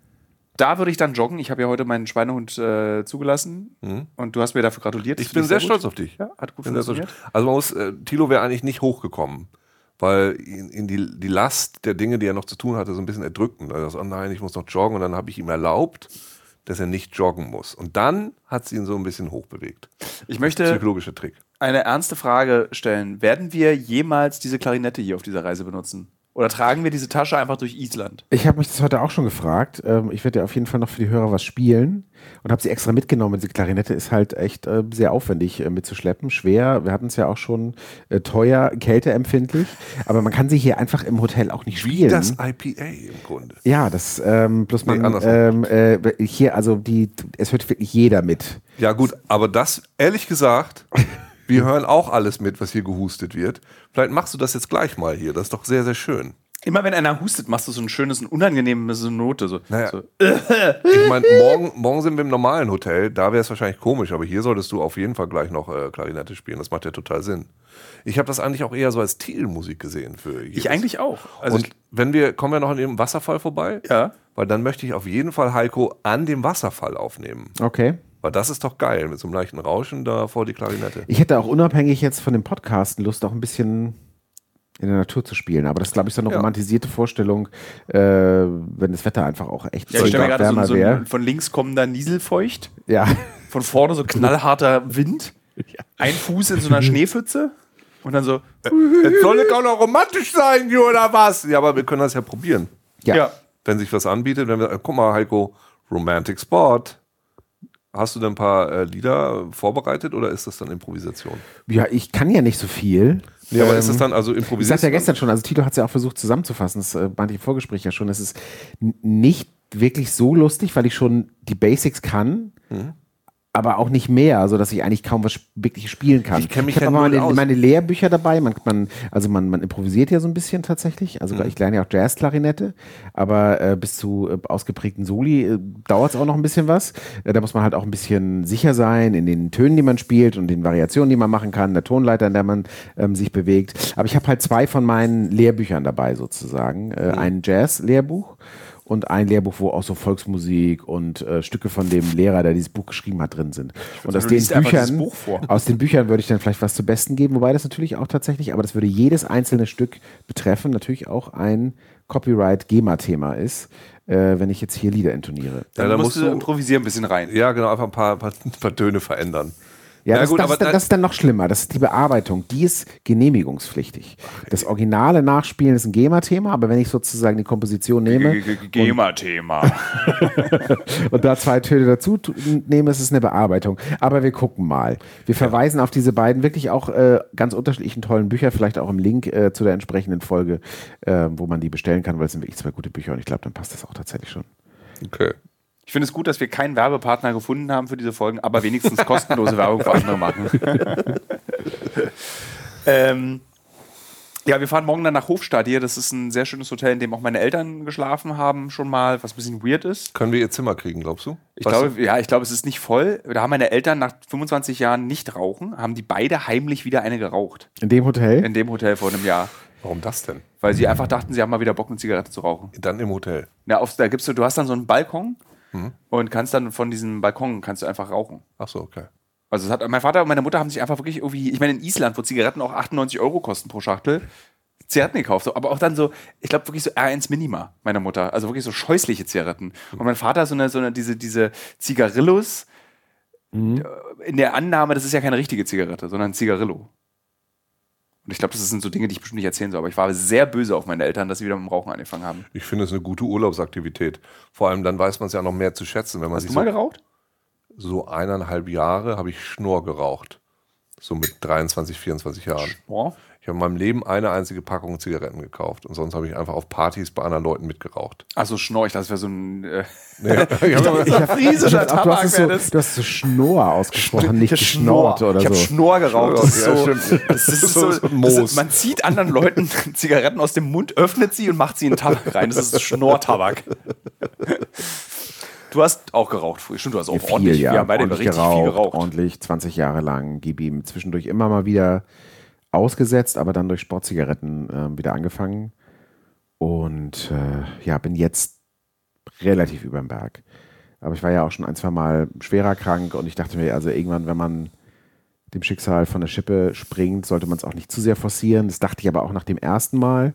Da würde ich dann joggen. Ich habe ja heute meinen Schweinehund äh, zugelassen. Und du hast mir dafür gratuliert. Das Ich bin finde sehr gut. stolz auf dich. Ja, hat gut Bin sehr funktioniert. stolz. Also man muss, äh, Thilo wäre eigentlich nicht hochgekommen. Weil ihn, ihn die, die Last der Dinge, die er noch zu tun hatte, so ein bisschen erdrückt. Und er sagt, oh nein, ich muss noch joggen. Und dann habe ich ihm erlaubt, dass er nicht joggen muss. Und dann hat sie ihn so ein bisschen hochbewegt. Ich möchte Psychologischer Trick. eine ernste Frage stellen. Werden wir jemals diese Klarinette hier auf dieser Reise benutzen? Oder tragen wir diese Tasche einfach durch Island? Ich habe mich das heute auch schon gefragt. Ähm, ich werde ja auf jeden Fall noch für die Hörer was spielen und habe sie extra mitgenommen. Diese Klarinette ist halt echt äh, sehr aufwendig äh, mitzuschleppen, schwer. Wir hatten es ja auch schon äh, teuer, kälteempfindlich. Aber man kann sie hier einfach im Hotel auch nicht Wie spielen. das I P A im Grunde. Ja, das ähm, bloß Nee, man andersrum. ähm, äh, hier, also die, es hört wirklich jeder mit. Ja gut, aber das, ehrlich gesagt, wir hören auch alles mit, was hier gehustet wird. Vielleicht machst du das jetzt gleich mal hier. Das ist doch sehr, sehr schön. Immer wenn einer hustet, machst du so ein schönes, ein unangenehmes so Note. So. Naja. So. Ich meine, morgen, morgen sind wir im normalen Hotel. Da wäre es wahrscheinlich komisch, aber hier solltest du auf jeden Fall gleich noch äh, Klarinette spielen. Das macht ja total Sinn. Ich habe das eigentlich auch eher so als Titelmusik gesehen. Für jedes. Ich eigentlich auch. Also Und wenn wir, kommen wir noch an dem Wasserfall vorbei? Ja. Weil dann möchte ich auf jeden Fall Heiko an dem Wasserfall aufnehmen. Okay. Weil das ist doch geil, mit so einem leichten Rauschen da vor die Klarinette. Ich hätte auch unabhängig jetzt von dem Podcasten Lust, auch ein bisschen in der Natur zu spielen. Aber das ist, glaube ich, so eine Ja. romantisierte Vorstellung, äh, wenn das Wetter einfach auch echt Ja, ich stelle mir gerade so, wärmer so wäre. ein, von links kommender Nieselfeucht, Ja. von vorne so knallharter Wind, ein Fuß in so einer Schneepfütze und dann so, Jetzt soll es auch noch romantisch sein, hier, oder was? Ja, aber wir können das ja probieren. Ja. ja. Wenn sich was anbietet, wenn wir, äh, guck mal, Heiko, Romantic Spot. Hast du denn ein paar äh, Lieder vorbereitet oder ist das dann Improvisation? Ja, ich kann ja nicht so viel. Nee, aber Ähm, ist das dann also Ich Improvisation? sagte ja gestern schon, also Tito hat es ja auch versucht zusammenzufassen, das äh, meinte ich im Vorgespräch ja schon, es ist n- nicht wirklich so lustig, weil ich schon die Basics kann, Mhm. aber auch nicht mehr, also dass ich eigentlich kaum was sp- wirklich spielen kann. Ich kenn mich habe ja aber null meine, aus. meine Lehrbücher dabei, man, man, also man, man improvisiert ja so ein bisschen tatsächlich, also Mhm. ich lerne ja auch Jazzklarinette, aber äh, bis zu äh, ausgeprägten Soli äh, dauert es auch noch ein bisschen was. Äh, da muss man halt auch ein bisschen sicher sein in den Tönen, die man spielt und den Variationen, die man machen kann, der Tonleiter, in der man ähm, sich bewegt. Aber ich habe halt zwei von meinen Lehrbüchern dabei sozusagen. Äh, ein Jazz-Lehrbuch und ein Lehrbuch, wo auch so Volksmusik und äh, Stücke von dem Lehrer, der dieses Buch geschrieben hat, drin sind. Und aus du den liest einfach dieses Büchern, Buch vor. aus den Büchern würde ich dann vielleicht was zu Besten geben, wobei das natürlich auch tatsächlich, aber das würde jedes einzelne Stück betreffen, natürlich auch ein Copyright-GEMA-Thema ist, äh, wenn ich jetzt hier Lieder intoniere. Dann Ja, da musst musst du du- improvisieren ein bisschen rein. Ja, genau, einfach ein paar, paar, paar Töne verändern. Ja, Na das, gut, das, aber ist dann, da- das ist dann noch schlimmer. Das ist die Bearbeitung. Die ist genehmigungspflichtig. Das originale Nachspielen ist ein GEMA-Thema, aber wenn ich sozusagen die Komposition nehme GEMA-Thema. und da zwei Töne dazu tu- nehme, ist es eine Bearbeitung. Aber wir gucken mal. Wir verweisen auf diese beiden wirklich auch äh, ganz unterschiedlichen tollen Bücher, vielleicht auch im Link äh, zu der entsprechenden Folge, äh, wo man die bestellen kann, weil es sind wirklich zwei gute Bücher und ich glaube, dann passt das auch tatsächlich schon. Okay. Ich finde es gut, dass wir keinen Werbepartner gefunden haben für diese Folgen, aber wenigstens kostenlose Werbung für andere machen. ähm, ja, wir fahren morgen dann nach Hofstadier. Das ist ein sehr schönes Hotel, in dem auch meine Eltern geschlafen haben schon mal, was ein bisschen weird ist. Können wir ihr Zimmer kriegen, glaubst du? Ich Weißt glaube, ja, ich glaube, es ist nicht voll. Da haben meine Eltern nach fünfundzwanzig Jahren nicht rauchen, haben die beide heimlich wieder eine geraucht. In dem Hotel? In dem Hotel vor einem Jahr. du? Warum das denn? Weil sie einfach dachten, sie haben mal wieder Bock, eine Zigarette zu rauchen. Dann im Hotel. Ja, auf, da gibst du, du hast dann so einen Balkon und kannst dann von diesem Balkon kannst du einfach rauchen. Ach so, okay. Also es hat, mein Vater und meine Mutter haben sich einfach wirklich irgendwie, ich meine in Island, wo Zigaretten auch achtundneunzig Euro kosten pro Schachtel, Zigaretten gekauft. So, aber auch dann so, ich glaube wirklich so R eins Minima, meine Mutter. Also wirklich so scheußliche Zigaretten. Und mein Vater so eine, so eine diese, diese Zigarillos in der Annahme, das ist ja keine richtige Zigarette, sondern ein Zigarillo. Und ich glaube, das sind so Dinge, die ich bestimmt nicht erzählen soll. Aber ich war sehr böse auf meine Eltern, dass sie wieder mit dem Rauchen angefangen haben. Ich finde es eine gute Urlaubsaktivität. Vor allem dann weiß man es ja noch mehr zu schätzen. Wenn man Hast sich du mal so, geraucht? so eineinhalb Jahre habe ich Schnurr geraucht. So mit dreiundzwanzig, vierundzwanzig Jahren. Boah. Ich habe in meinem Leben eine einzige Packung Zigaretten gekauft. Und sonst habe ich einfach auf Partys bei anderen Leuten mitgeraucht. Achso, Schnorch, das wäre so ein äh, Nee, ich hab, Ich hab, friesischer ich hab, du, hast es so, Tabak wäre das. du hast so Schnorr ausgesprochen, nicht Schnorr. geschnorrt oder Ich habe so. Schnorr geraucht. Das ist Ja, so, stimmt. das ist so, So ein das Moos. ist, man zieht anderen Leuten Zigaretten aus dem Mund, öffnet sie und macht sie in Tabak rein. Das ist Schnorrtabak. Du hast auch geraucht früher. Stimmt, du hast auch Viel, ordentlich. ja, Wir haben beide ordentlich richtig geraucht, viel geraucht. ordentlich, zwanzig Jahre lang, gib ihm zwischendurch immer mal wieder ausgesetzt, aber dann durch Sportzigaretten äh, wieder angefangen und äh, ja, bin jetzt relativ überm Berg. Aber ich war ja auch schon ein, zwei Mal schwerer krank und ich dachte mir, also irgendwann, wenn man dem Schicksal von der Schippe springt, sollte man es auch nicht zu sehr forcieren. Das dachte ich aber auch nach dem ersten Mal.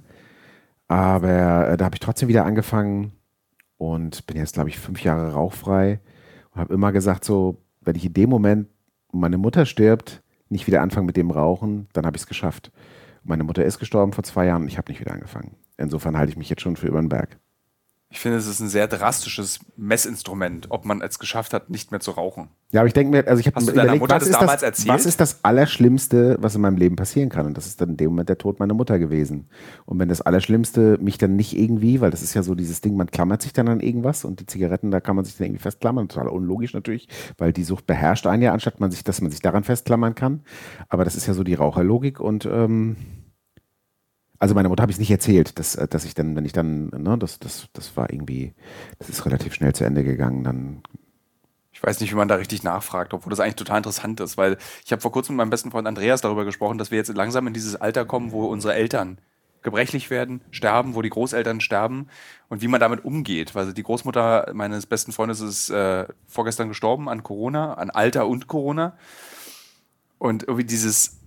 Aber äh, da habe ich trotzdem wieder angefangen und bin jetzt, glaube ich, fünf Jahre rauchfrei und habe immer gesagt, so, wenn ich in dem Moment, wo meine Mutter stirbt, nicht wieder anfangen mit dem Rauchen, dann habe ich es geschafft. Und meine Mutter ist gestorben vor zwei Jahren und ich habe nicht wieder angefangen. Insofern halte ich mich jetzt schon für über den Berg. Ich finde, es ist ein sehr drastisches Messinstrument, ob man es geschafft hat, nicht mehr zu rauchen. Ja, aber ich denke mir, also ich habe Hast du deiner Mutter was das ist damals das, erzählt? was ist das Allerschlimmste, was in meinem Leben passieren kann? Und das ist dann in dem Moment der Tod meiner Mutter gewesen. Und wenn das Allerschlimmste mich dann nicht irgendwie, weil das ist ja so dieses Ding, man klammert sich dann an irgendwas und die Zigaretten, da kann man sich dann irgendwie festklammern, total unlogisch natürlich, weil die Sucht beherrscht einen ja, anstatt man sich, dass man sich daran festklammern kann. Aber das ist ja so die Raucherlogik und ähm, also meine Mutter habe ich es nicht erzählt, dass, dass ich dann, wenn ich dann, ne, das, das, das war irgendwie, das ist relativ schnell zu Ende gegangen, dann. Ich weiß nicht, wie man da richtig nachfragt, obwohl das eigentlich total interessant ist, weil ich habe vor kurzem mit meinem besten Freund Andreas darüber gesprochen, dass wir jetzt langsam in dieses Alter kommen, wo unsere Eltern gebrechlich werden, sterben, wo die Großeltern sterben und wie man damit umgeht. Weil die Großmutter meines besten Freundes ist äh, vorgestern gestorben an Corona, an Alter und Corona. Und irgendwie dieses,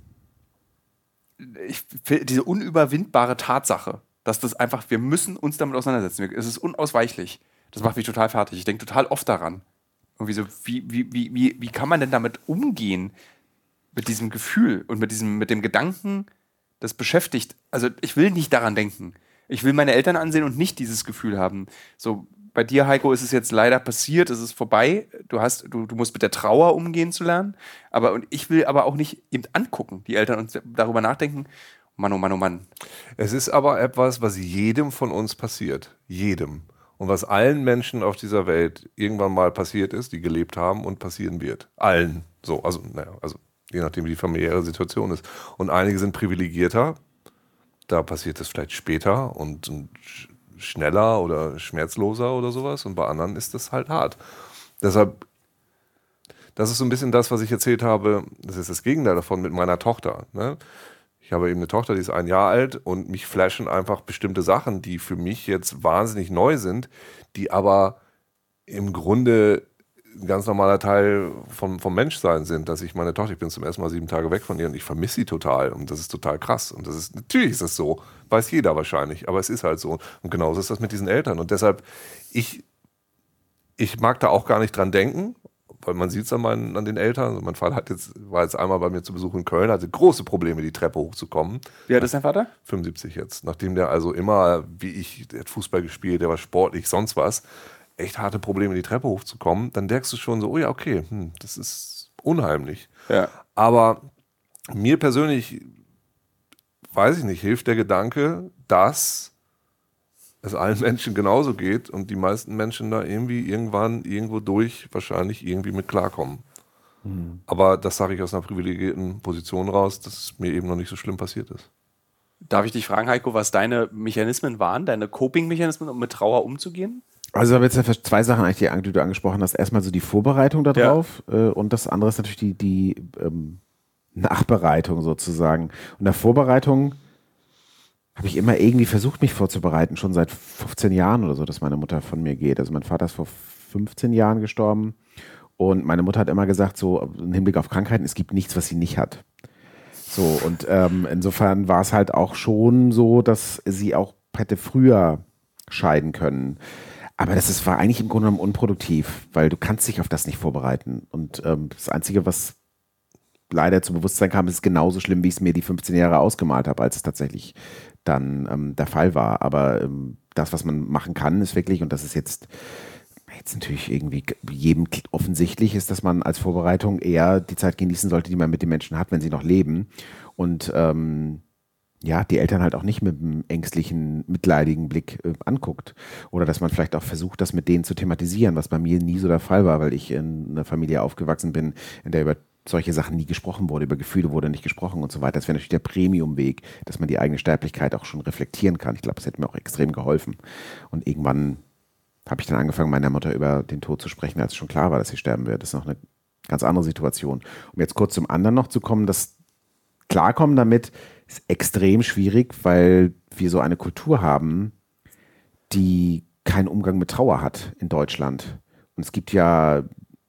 ich, diese unüberwindbare Tatsache, dass das einfach, wir müssen uns damit auseinandersetzen. Es ist unausweichlich. Das macht mich total fertig. Ich denke total oft daran. Irgendwie so, wie, wie, wie, wie, wie kann man denn damit umgehen, mit diesem Gefühl und mit, diesem, mit dem Gedanken, das beschäftigt. Also ich will nicht daran denken. Ich will meine Eltern ansehen und nicht dieses Gefühl haben. So, bei dir, Heiko, ist es jetzt leider passiert, es ist vorbei. Du, hast, du, du musst mit der Trauer umgehen zu lernen. Aber und ich will aber auch nicht eben angucken, die Eltern, und darüber nachdenken, Mann, oh Mann, oh Mann. Es ist aber etwas, was jedem von uns passiert. Jedem. Und was allen Menschen auf dieser Welt irgendwann mal passiert ist, die gelebt haben und passieren wird. Allen. So, also, naja, also je nachdem, wie die familiäre Situation ist. Und einige sind privilegierter. Da passiert es vielleicht später und, und schneller oder schmerzloser oder sowas. Und bei anderen ist das halt hart. Deshalb, das ist so ein bisschen das, was ich erzählt habe. Das ist das Gegenteil davon mit meiner Tochter. Ne? Ich habe eben eine Tochter, die ist ein Jahr alt und mich flashen einfach bestimmte Sachen, die für mich jetzt wahnsinnig neu sind, die aber im Grunde ein ganz normaler Teil vom, vom Menschsein sind, dass ich meine Tochter, ich bin zum ersten Mal sieben Tage weg von ihr und ich vermisse sie total und das ist total krass und das ist, natürlich ist das so, weiß jeder wahrscheinlich, aber es ist halt so und genauso ist das mit diesen Eltern und deshalb, ich, ich mag da auch gar nicht dran denken, weil man sieht es an, meinen, an den Eltern. Also mein Vater hat jetzt, war jetzt einmal bei mir zu Besuch in Köln, hatte große Probleme, die Treppe hochzukommen. Wie alt ist dein Vater? fünfundsiebzig jetzt. Nachdem der also immer, wie ich, der hat Fußball gespielt, der war sportlich, sonst was, echt harte Probleme, die Treppe hochzukommen, dann merkst du schon so, oh ja, okay, hm, das ist unheimlich. Ja. Aber mir persönlich, weiß ich nicht, hilft der Gedanke, dass es allen Menschen genauso geht und die meisten Menschen da irgendwie irgendwann irgendwo durch wahrscheinlich irgendwie mit klarkommen. Mhm. Aber das sage ich aus einer privilegierten Position raus, dass es mir eben noch nicht so schlimm passiert ist. Darf ich dich fragen, Heiko, was deine Mechanismen waren, deine Coping-Mechanismen, um mit Trauer umzugehen? Also da jetzt ja zwei Sachen eigentlich, die, die du angesprochen hast. Erstmal so die Vorbereitung darauf ja. äh, und das andere ist natürlich die, die ähm, Nachbereitung sozusagen. Und in der Vorbereitung habe ich immer irgendwie versucht, mich vorzubereiten, schon seit fünfzehn Jahren oder so, dass meine Mutter von mir geht. Also mein Vater ist vor fünfzehn Jahren gestorben und meine Mutter hat immer gesagt, so im Hinblick auf Krankheiten, es gibt nichts, was sie nicht hat. So, und ähm, insofern war es halt auch schon so, dass sie auch hätte früher scheiden können. Aber das ist, war eigentlich im Grunde genommen unproduktiv, weil du kannst dich auf das nicht vorbereiten. Und ähm, das Einzige, was leider zum Bewusstsein kam, ist genauso schlimm, wie ich es mir die fünfzehn Jahre ausgemalt habe, als es tatsächlich dann ähm, der Fall war. Aber ähm, das, was man machen kann, ist wirklich, und das ist jetzt, jetzt natürlich irgendwie jedem offensichtlich, ist, dass man als Vorbereitung eher die Zeit genießen sollte, die man mit den Menschen hat, wenn sie noch leben. Und ähm, ja, die Eltern halt auch nicht mit einem ängstlichen, mitleidigen Blick äh, anguckt. Oder dass man vielleicht auch versucht, das mit denen zu thematisieren, was bei mir nie so der Fall war, weil ich in einer Familie aufgewachsen bin, in der über solche Sachen nie gesprochen wurde, über Gefühle wurde nicht gesprochen und so weiter. Das wäre natürlich der Premium-Weg, dass man die eigene Sterblichkeit auch schon reflektieren kann. Ich glaube, das hätte mir auch extrem geholfen. Und irgendwann habe ich dann angefangen, meiner Mutter über den Tod zu sprechen, als schon klar war, dass sie sterben wird. Das ist noch eine ganz andere Situation. Um jetzt kurz zum anderen noch zu kommen, das Klarkommen damit ist extrem schwierig, weil wir so eine Kultur haben, die keinen Umgang mit Trauer hat in Deutschland. Und es gibt ja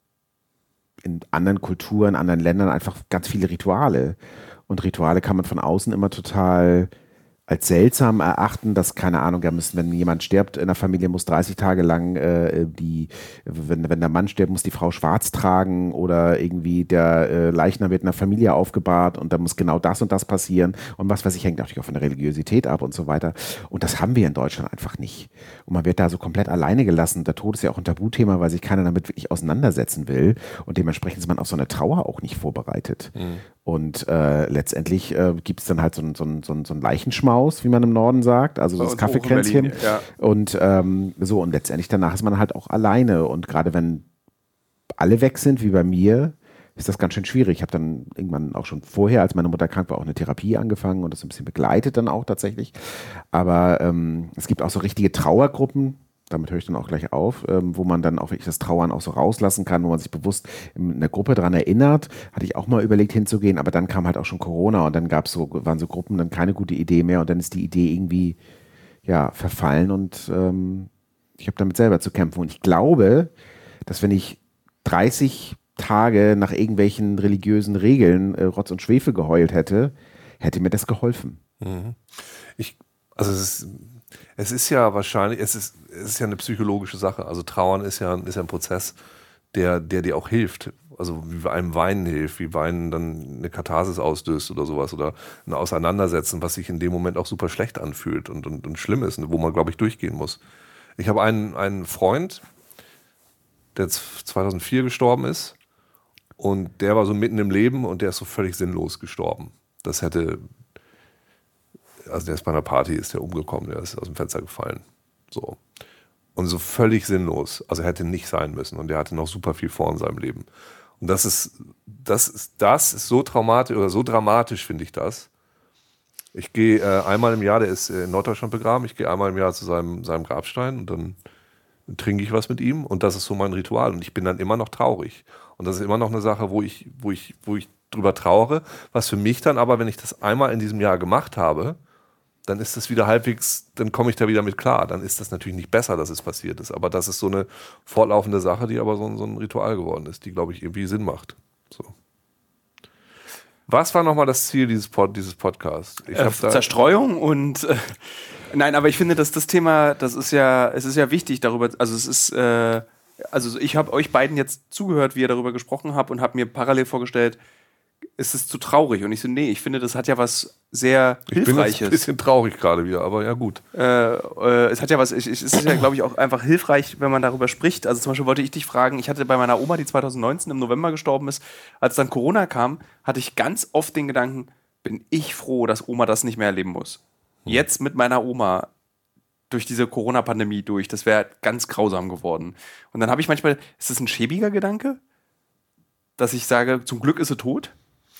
in anderen Kulturen, in anderen Ländern einfach ganz viele Rituale. Und Rituale kann man von außen immer total als seltsam erachten, dass, keine Ahnung, ja müssen, wenn jemand stirbt in der Familie, muss dreißig Tage lang äh, die, wenn, wenn der Mann stirbt, muss die Frau schwarz tragen oder irgendwie der äh, Leichnam wird in der Familie aufgebahrt und da muss genau das und das passieren und was weiß ich, hängt natürlich auch von der Religiosität ab und so weiter. Und das haben wir in Deutschland einfach nicht. Und man wird da so komplett alleine gelassen. Der Tod ist ja auch ein Tabuthema, weil sich keiner damit wirklich auseinandersetzen will und dementsprechend ist man auf so eine Trauer auch nicht vorbereitet. Mhm. Und äh, letztendlich äh, gibt es dann halt so einen so so so ein Leichenschmaus, wie man im Norden sagt, also so das Kaffeekränzchen. Ja. Und ähm, so, und letztendlich danach ist man halt auch alleine. Und gerade wenn alle weg sind, wie bei mir, ist das ganz schön schwierig. Ich habe dann irgendwann auch schon vorher, als meine Mutter krank war, auch eine Therapie angefangen und das ein bisschen begleitet dann auch tatsächlich. Aber ähm, es gibt auch so richtige Trauergruppen, damit höre ich dann auch gleich auf, ähm, wo man dann auch wirklich das Trauern auch so rauslassen kann, wo man sich bewusst in der Gruppe dran erinnert. Hatte ich auch mal überlegt hinzugehen, aber dann kam halt auch schon Corona und dann gab's so, waren so Gruppen dann keine gute Idee mehr und dann ist die Idee irgendwie ja verfallen und ähm, ich habe damit selber zu kämpfen. Und ich glaube, dass wenn ich dreißig Tage nach irgendwelchen religiösen Regeln äh, Rotz und Schwefel geheult hätte, hätte mir das geholfen. Mhm. Ich, also es ist Es ist ja wahrscheinlich, es ist, es ist ja eine psychologische Sache. Also Trauern ist ja, ist ja ein Prozess, der, der dir auch hilft. Also wie bei einem Weinen hilft, wie Weinen dann eine Katharsis auslöst oder sowas oder ein Auseinandersetzen, was sich in dem Moment auch super schlecht anfühlt und, und, und schlimm ist, wo man, glaube ich, durchgehen muss. Ich habe einen, einen Freund, der zweitausendvier gestorben ist und der war so mitten im Leben und der ist so völlig sinnlos gestorben. Das hätte... Also der ist bei einer Party, ist der umgekommen, der ist aus dem Fenster gefallen. So. Und so völlig sinnlos. Also er hätte nicht sein müssen. Und der hatte noch super viel vor in seinem Leben. Und das ist, das ist, das ist so traumatisch oder so dramatisch, finde ich das. Ich gehe äh, einmal im Jahr, der ist in Norddeutschland begraben, ich gehe einmal im Jahr zu seinem, seinem Grabstein und dann trinke ich was mit ihm. Und das ist so mein Ritual. Und ich bin dann immer noch traurig. Und das ist immer noch eine Sache, wo ich, wo ich, wo ich drüber trauere. Was für mich dann aber, wenn ich das einmal in diesem Jahr gemacht habe, dann ist das wieder halbwegs, dann komme ich da wieder mit klar. Dann ist das natürlich nicht besser, dass es passiert ist. Aber das ist so eine fortlaufende Sache, die aber so ein, so ein Ritual geworden ist, die, glaube ich, irgendwie Sinn macht. So. Was war nochmal das Ziel dieses, Pod, dieses Podcasts? Ich äh, Zerstreuung und äh, nein, aber ich finde, dass das Thema, das ist ja, es ist ja wichtig darüber, also es ist, äh, also ich habe euch beiden jetzt zugehört, wie ihr darüber gesprochen habt und habe mir parallel vorgestellt, ist es zu traurig? Und ich so, nee, ich finde, das hat ja was sehr Ich bin Hilfreiches. jetzt ein bisschen traurig gerade wieder, aber ja gut. Äh, äh, es hat ja was, ich, ich, es ist ja, glaube ich, auch einfach hilfreich, wenn man darüber spricht. Also zum Beispiel wollte ich dich fragen, ich hatte bei meiner Oma, die zwanzig neunzehn im November gestorben ist, als dann Corona kam, hatte ich ganz oft den Gedanken, bin ich froh, dass Oma das nicht mehr erleben muss. Jetzt mit meiner Oma durch diese Corona-Pandemie durch, das wäre ganz grausam geworden. Und dann habe ich manchmal, ist das ein schäbiger Gedanke, dass ich sage, zum Glück ist sie tot?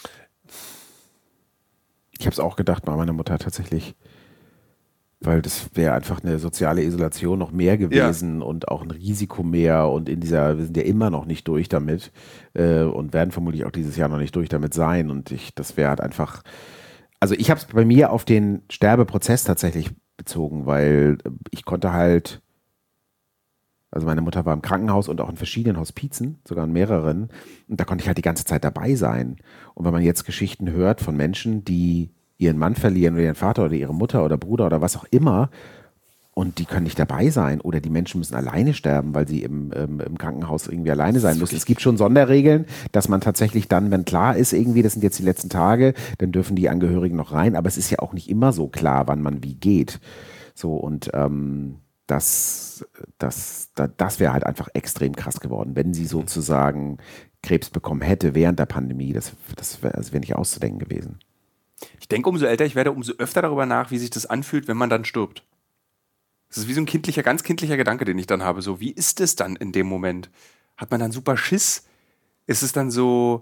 Ich habe es auch gedacht bei meiner Mutter tatsächlich, weil das wäre einfach eine soziale Isolation noch mehr gewesen ja. und auch ein Risiko mehr und in dieser, wir sind ja immer noch nicht durch damit äh, und werden vermutlich auch dieses Jahr noch nicht durch damit sein und ich, das wäre halt einfach, also ich habe es bei mir auf den Sterbeprozess tatsächlich bezogen, weil ich konnte halt, also meine Mutter war im Krankenhaus und auch in verschiedenen Hospizen, sogar in mehreren. Und da konnte ich halt die ganze Zeit dabei sein. Und wenn man jetzt Geschichten hört von Menschen, die ihren Mann verlieren oder ihren Vater oder ihre Mutter oder Bruder oder was auch immer und die können nicht dabei sein oder die Menschen müssen alleine sterben, weil sie im, im, im Krankenhaus irgendwie alleine sein müssen. Es gibt schon Sonderregeln, dass man tatsächlich dann, wenn klar ist irgendwie, das sind jetzt die letzten Tage, dann dürfen die Angehörigen noch rein. Aber es ist ja auch nicht immer so klar, wann man wie geht. So und ähm, Das, das, das wäre halt einfach extrem krass geworden, wenn sie sozusagen Krebs bekommen hätte während der Pandemie. Das, das wäre also wär nicht auszudenken gewesen. Ich denke, umso älter ich werde, umso öfter darüber nach, wie sich das anfühlt, wenn man dann stirbt. Das ist wie so ein kindlicher, ganz kindlicher Gedanke, den ich dann habe. So, wie ist es dann in dem Moment? Hat man dann super Schiss? Ist es dann so,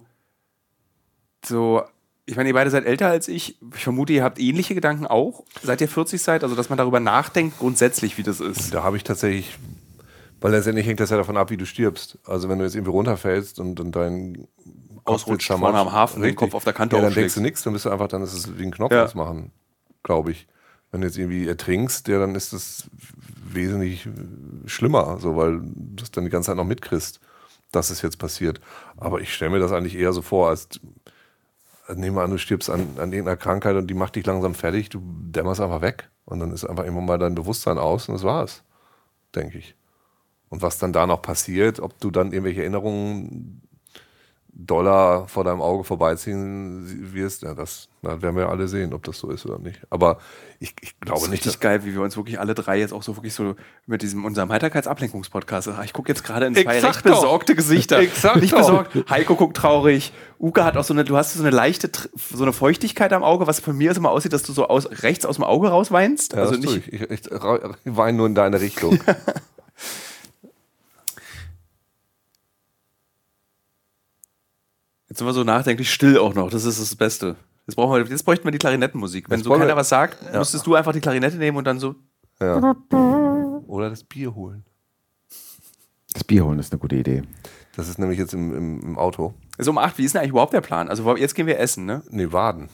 so... Ich meine, ihr beide seid älter als ich. Ich vermute, ihr habt ähnliche Gedanken auch, seit ihr vierzig seid. Also, dass man darüber nachdenkt, grundsätzlich, wie das ist. Da habe ich tatsächlich, weil letztendlich hängt das ja davon ab, wie du stirbst. Also, wenn du jetzt irgendwie runterfällst und, und dein ausrutscht vorne am Hafen, den Kopf auf der Kante ja, dann aufschlägt. denkst du nichts, dann bist du einfach, dann ist es wie ein Knopf ja. ausmachen, glaube ich. Wenn du jetzt irgendwie ertrinkst, ja, dann ist das wesentlich schlimmer, so, weil du das dann die ganze Zeit noch mitkriegst, dass es jetzt passiert. Aber ich stelle mir das eigentlich eher so vor, als nehmen wir an, du stirbst an, an irgendeiner Krankheit und die macht dich langsam fertig, du dämmerst einfach weg und dann ist einfach immer mal dein Bewusstsein aus und das war's, denke ich. Und was dann da noch passiert, ob du dann irgendwelche Erinnerungen Dollar vor deinem Auge vorbeiziehen wirst, ja, das, das werden wir alle sehen, ob das so ist oder nicht. Aber ich, ich glaube das ist nicht. Richtig geil, wie wir uns wirklich alle drei jetzt auch so wirklich so mit diesem unserem Heiterkeitsablenkungspodcast. Ich gucke jetzt gerade in zwei recht besorgte Gesichter. Ich sag nicht doch. besorgt. Heiko guckt traurig. Uke hat auch so eine, du hast so eine leichte, so eine Feuchtigkeit am Auge, was von mir immer aussieht, dass du so aus, rechts aus dem Auge rausweinst. Ja, also das nicht. Ich. Ich, ich, ich weine nur in deine Richtung. Jetzt sind wir so nachdenklich still auch noch. Das ist das Beste. Jetzt, brauchen wir, jetzt bräuchten wir die Klarinettenmusik. Wenn Jetzt so wollen keiner wir- was sagt, Ja. müsstest du einfach die Klarinette nehmen und dann so. Ja. Oder das Bier holen. Das Bier holen ist eine gute Idee. Das ist nämlich jetzt im, im, im Auto. Ist um acht. Wie ist denn eigentlich überhaupt der Plan? Also jetzt gehen wir essen, ne? Nee, Waden.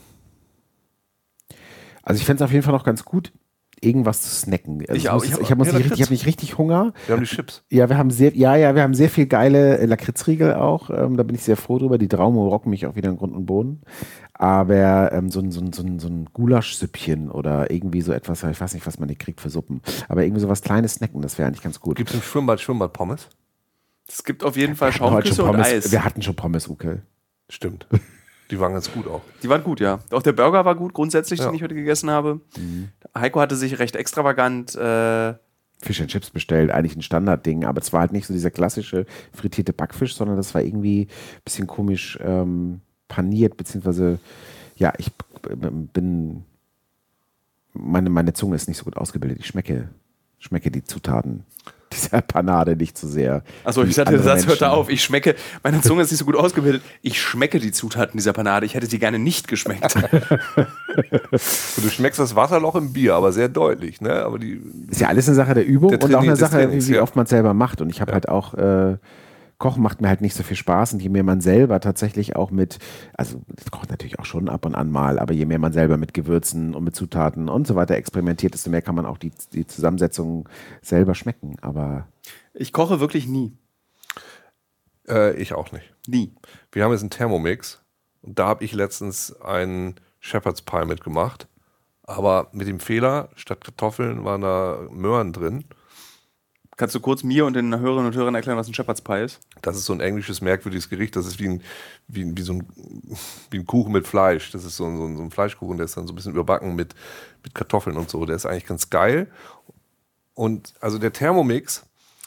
Also ich fände es auf jeden Fall noch ganz gut, irgendwas zu snacken. Also Ich ich auch. muss, Ich ich hab- habe ja, nicht, richtig- ich Lakritz. hab nicht richtig Hunger. Wir haben die Chips. Ja, wir haben sehr, ja, ja, wir haben sehr viel geile äh, Lakritzriegel auch. Ähm, da bin ich sehr froh drüber. Die Traume rocken mich auch wieder in Grund und Boden. Aber ähm, so ein, so ein, so ein, so ein Gulaschsüppchen oder irgendwie so etwas, ich weiß nicht, was man nicht kriegt für Suppen. Aber irgendwie so was Kleines snacken, das wäre eigentlich ganz gut. Gibt es im Schwimmbad Schwimmbad-Pommes? Es gibt auf jeden Fall Wir hatten heute Schaumküsse schon und Pommes, Eis. wir hatten schon Pommes, Uke. Stimmt. Die waren ganz gut auch. Die waren gut, ja. Auch der Burger war gut, grundsätzlich, Ja. den ich heute gegessen habe. Heiko hatte sich recht extravagant. Äh, Fish and Chips bestellt, eigentlich ein Standardding, aber es war halt nicht so dieser klassische frittierte Backfisch, sondern das war irgendwie ein bisschen komisch ähm, paniert, beziehungsweise, ja, ich bin, meine, meine Zunge ist nicht so gut ausgebildet. Ich schmecke, schmecke die Zutaten dieser Panade nicht so sehr. Achso, wie ich sagte, der andere Satz hört da Menschen. auf. Ich schmecke, meine Zunge ist nicht so gut ausgebildet. Ich schmecke die Zutaten dieser Panade. Ich hätte sie gerne nicht geschmeckt. Und du schmeckst das Wasserloch im Bier, aber sehr deutlich. Ne? Aber die, Ist ja alles eine Sache der Übung Der und auch Traini- eine des Sache, Trainings, wie ja. oft man es selber macht. Und ich habe halt auch, äh, Kochen macht mir halt nicht so viel Spaß. Und je mehr man selber tatsächlich auch mit, also das kocht natürlich auch schon ab und an mal, aber je mehr man selber mit Gewürzen und mit Zutaten und so weiter experimentiert, desto mehr kann man auch die, die Zusammensetzung selber schmecken. Aber Ich koche wirklich nie. äh, ich auch nicht. Nie. Wir haben jetzt einen Thermomix und da habe ich letztens einen Shepherd's Pie mitgemacht. Aber mit dem Fehler, statt Kartoffeln waren da Möhren drin. Kannst du kurz mir und den Hörerinnen und Hörern erklären, was ein Shepherd's Pie ist? Das ist so ein englisches, merkwürdiges Gericht. Das ist wie ein, wie ein, wie so ein, wie ein Kuchen mit Fleisch. Das ist so ein, so, ein, so ein Fleischkuchen, der ist dann so ein bisschen überbacken mit, mit Kartoffeln und so. Der ist eigentlich ganz geil. Und also der Thermomix,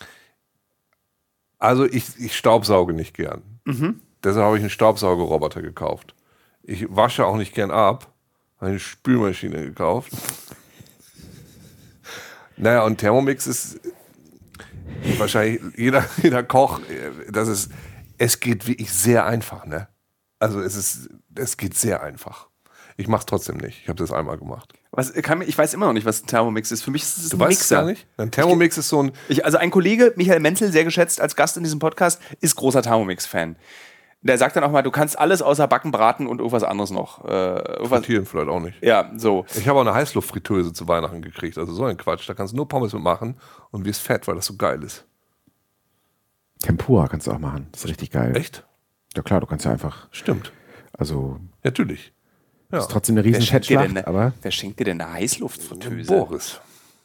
also ich, ich staubsauge nicht gern. Mhm. Deshalb habe ich einen Staubsaugerroboter gekauft. Ich wasche auch nicht gern ab. Habe eine Spülmaschine gekauft. Naja, und Thermomix ist wahrscheinlich jeder, jeder Koch, das ist, es geht wirklich sehr einfach, ne? Also es ist, es geht sehr einfach. Ich mache es trotzdem nicht. Ich habe das einmal gemacht. Was, kann, ich weiß immer noch nicht, was ein Thermomix ist. Für mich ist es Du ein weißt Mixer. es gar nicht? Ein Thermomix ist so ein... Ich, also ein Kollege, Michael Menzel, sehr geschätzt als Gast in diesem Podcast, ist großer Thermomix-Fan. Der sagt dann auch mal, du kannst alles außer Backen, Braten und irgendwas anderes noch. Äh, irgendwas, Frittieren vielleicht auch nicht. ja, so. Ich habe auch eine Heißluftfritteuse zu Weihnachten gekriegt. Also so ein Quatsch. Da kannst du nur Pommes mitmachen und wirst fett, weil das so geil ist. Tempura kannst du auch machen. Das ist richtig geil. Echt? Ja klar, du kannst ja einfach, Stimmt. also Natürlich. Ja. ist trotzdem eine riesen Wer schenkt, dir denn, Fettschlacht, aber wer schenkt dir denn eine Heißluftfritteuse? Boris.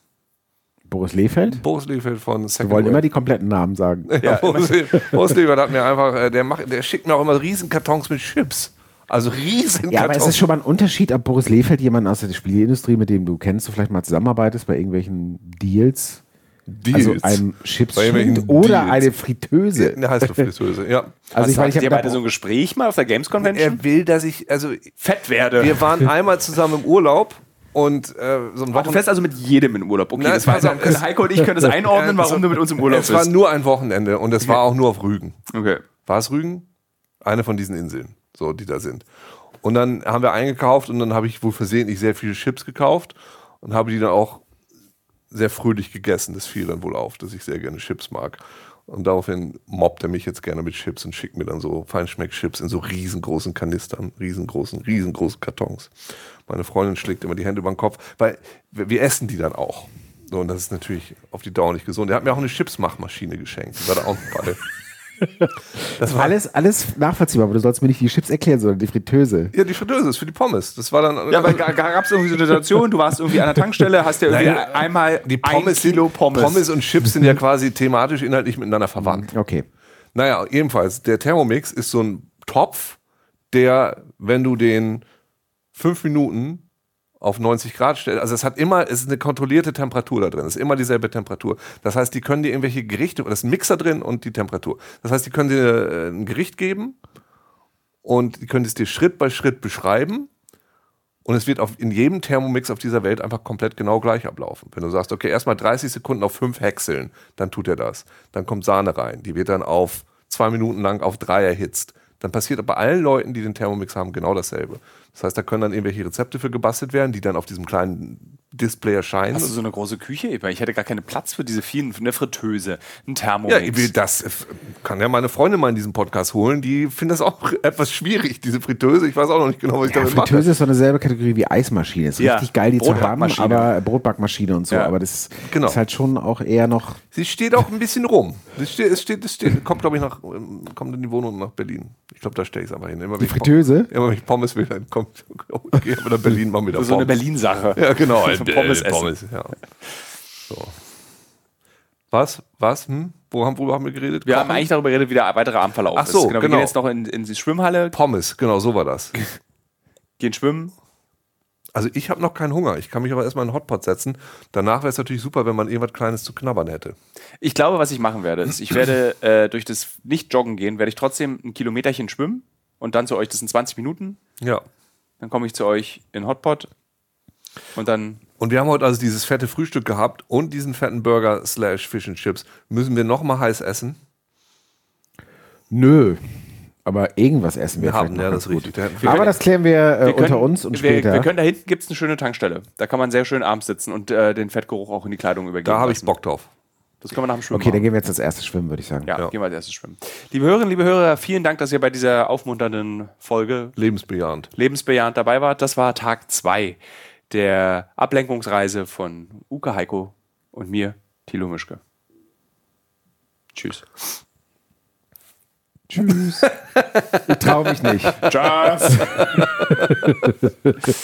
Boris Lehfeld? Boris Lehfeld von Wir Second wollen Wave. immer die kompletten Namen sagen. Ja, Boris, Boris Lehfeld hat mir einfach, äh, der, macht, der schickt mir auch immer Riesenkartons mit Chips. Also Riesenkartons. Ja, aber es ist schon mal ein Unterschied, ob Boris Lehfeld jemand aus der Spieleindustrie, mit dem du kennst, du vielleicht mal zusammenarbeitest bei irgendwelchen Deals, Deals. also einem Chips Bei irgendwelchen oder Deals. eine Fritteuse. Eine Heißluftfritteuse, ja. Also ich, ich, ich hab ihr da- beide so ein Gespräch mal auf der Games Convention? Er will, dass ich, also Fett werde. wir waren einmal zusammen im Urlaub und äh, so ein Ach, du fährst also mit jedem in Urlaub. Okay, Nein, das war, pass auf, dann können es- Heiko und ich können das einordnen, warum es- du mit uns im Urlaub Es war bist. nur ein Wochenende und es war auch nur auf Rügen. Okay. War es Rügen? Eine von diesen Inseln, so die da sind. Und dann haben wir eingekauft und dann habe ich wohl versehentlich sehr viele Chips gekauft und habe die dann auch sehr fröhlich gegessen. Das fiel dann wohl auf, dass ich sehr gerne Chips mag. Und daraufhin mobbt er mich jetzt gerne mit Chips und schickt mir dann so Feinschmeck-Chips in so riesengroßen Kanistern, riesengroßen, riesengroßen Kartons. Meine Freundin schlägt immer die Hände über den Kopf, weil wir wir essen die dann auch. So, und das ist natürlich auf die Dauer nicht gesund. Er hat mir auch eine Chipsmachmaschine geschenkt. Die war da auch noch bei. Das war Alles, alles nachvollziehbar, aber du sollst mir nicht die Chips erklären, sondern die Fritteuse. Ja, die Fritteuse ist für die Pommes. Das war dann. Ja, aber gab es irgendwie so eine Situation, du warst irgendwie an der Tankstelle, hast dir irgendwie Nein, einmal die Pommes, ein Kilo sind, Pommes. Pommes und Chips sind ja quasi thematisch inhaltlich miteinander verwandt. Okay. Naja, jedenfalls, der Thermomix ist so ein Topf, der, wenn du den fünf Minuten auf neunzig Grad stellst, also es hat immer, es ist eine kontrollierte Temperatur da drin, es ist immer dieselbe Temperatur. Das heißt, die können dir irgendwelche Gerichte, da ist ein Mixer drin und die Temperatur. Das heißt, die können dir äh, ein Gericht geben und die können es dir Schritt bei Schritt beschreiben. Und es wird auf, in jedem Thermomix auf dieser Welt einfach komplett genau gleich ablaufen. Wenn du sagst, okay, erstmal dreißig Sekunden auf fünf häckseln, dann tut er das. Dann kommt Sahne rein, die wird dann auf zwei Minuten lang auf drei erhitzt. Dann passiert bei allen Leuten, die den Thermomix haben, genau dasselbe. Das heißt, da können dann irgendwelche Rezepte für gebastelt werden, die dann auf diesem kleinen Display erscheinen. Hast du so eine große Küche? Ich hätte gar keinen Platz für diese vielen, eine Fritteuse, ein Ja, Thermomix. ich will das kann ja meine Freundin mal in diesem Podcast holen. Die finden das auch etwas schwierig, diese Fritteuse. Ich weiß auch noch nicht genau, was ich Ja, damit mache. Fritteuse ist so eine selbe Kategorie wie Eismaschine. Ist Ja, richtig geil, die zu haben, Brotbackmaschine. aber Brotbackmaschine und so. Ja. Aber das Genau. ist halt schon auch eher noch. Sie steht auch ein bisschen rum. Es steht, es steht, es steht kommt, glaube ich, nach, kommt in die Wohnung nach Berlin. Ich glaube, da stelle ich es einfach hin. Immer, Die wenn ich Fritteuse? Pom- Immer wenn ich Pommes will, dann kommt, okay, aber nach Berlin machen wir da Das ist so eine Pommes. Berlin-Sache. Ja, genau. So Pommes essen. Pommes, ja. So. Was? Was? Hm? Wo haben, worüber haben wir geredet? Wir haben Kochen? eigentlich darüber geredet, wie der weitere Abendverlauf Ach so, ist. Wir genau. gehen jetzt noch in, in die Schwimmhalle, Pommes, genau, so war das. gehen schwimmen. Also ich habe noch keinen Hunger. Ich kann mich aber erstmal in einen Hotpot setzen. Danach wäre es natürlich super, wenn man irgendwas Kleines zu knabbern hätte. Ich glaube, was ich machen werde, ist, ich werde äh, durch das Nicht-Joggen gehen, werde ich trotzdem ein Kilometerchen schwimmen und dann zu euch, das sind zwanzig Minuten, Ja. dann komme ich zu euch in Hotpot und dann, Und wir haben heute also dieses fette Frühstück gehabt und diesen fetten Burger slash Fish and Chips. Müssen wir noch mal heiß essen? Nö. Aber irgendwas essen wir. Wir haben, vielleicht noch ja, ganz das ist richtig. gut. Da hätten wir- Aber das klären wir, äh, wir können, unter uns und wir, später. wir können da hinten gibt es eine schöne Tankstelle. Da kann man sehr schön abends sitzen und äh, den Fettgeruch auch in die Kleidung übergeben Da habe ich lassen. Bock drauf. Das können wir nach dem Schwimmen okay, dann machen. gehen wir jetzt als erstes schwimmen, würde ich sagen. Ja, Ja. gehen wir als erstes schwimmen. Liebe Hörerinnen, liebe Hörer, vielen Dank, dass ihr bei dieser aufmunternden Folge Lebensbejahend. lebensbejahend dabei wart. Das war Tag zwei der Ablenkungsreise von Uke Heiko und mir, Thilo Mischke. Tschüss. Tschüss. Ich traue mich nicht. Tschüss.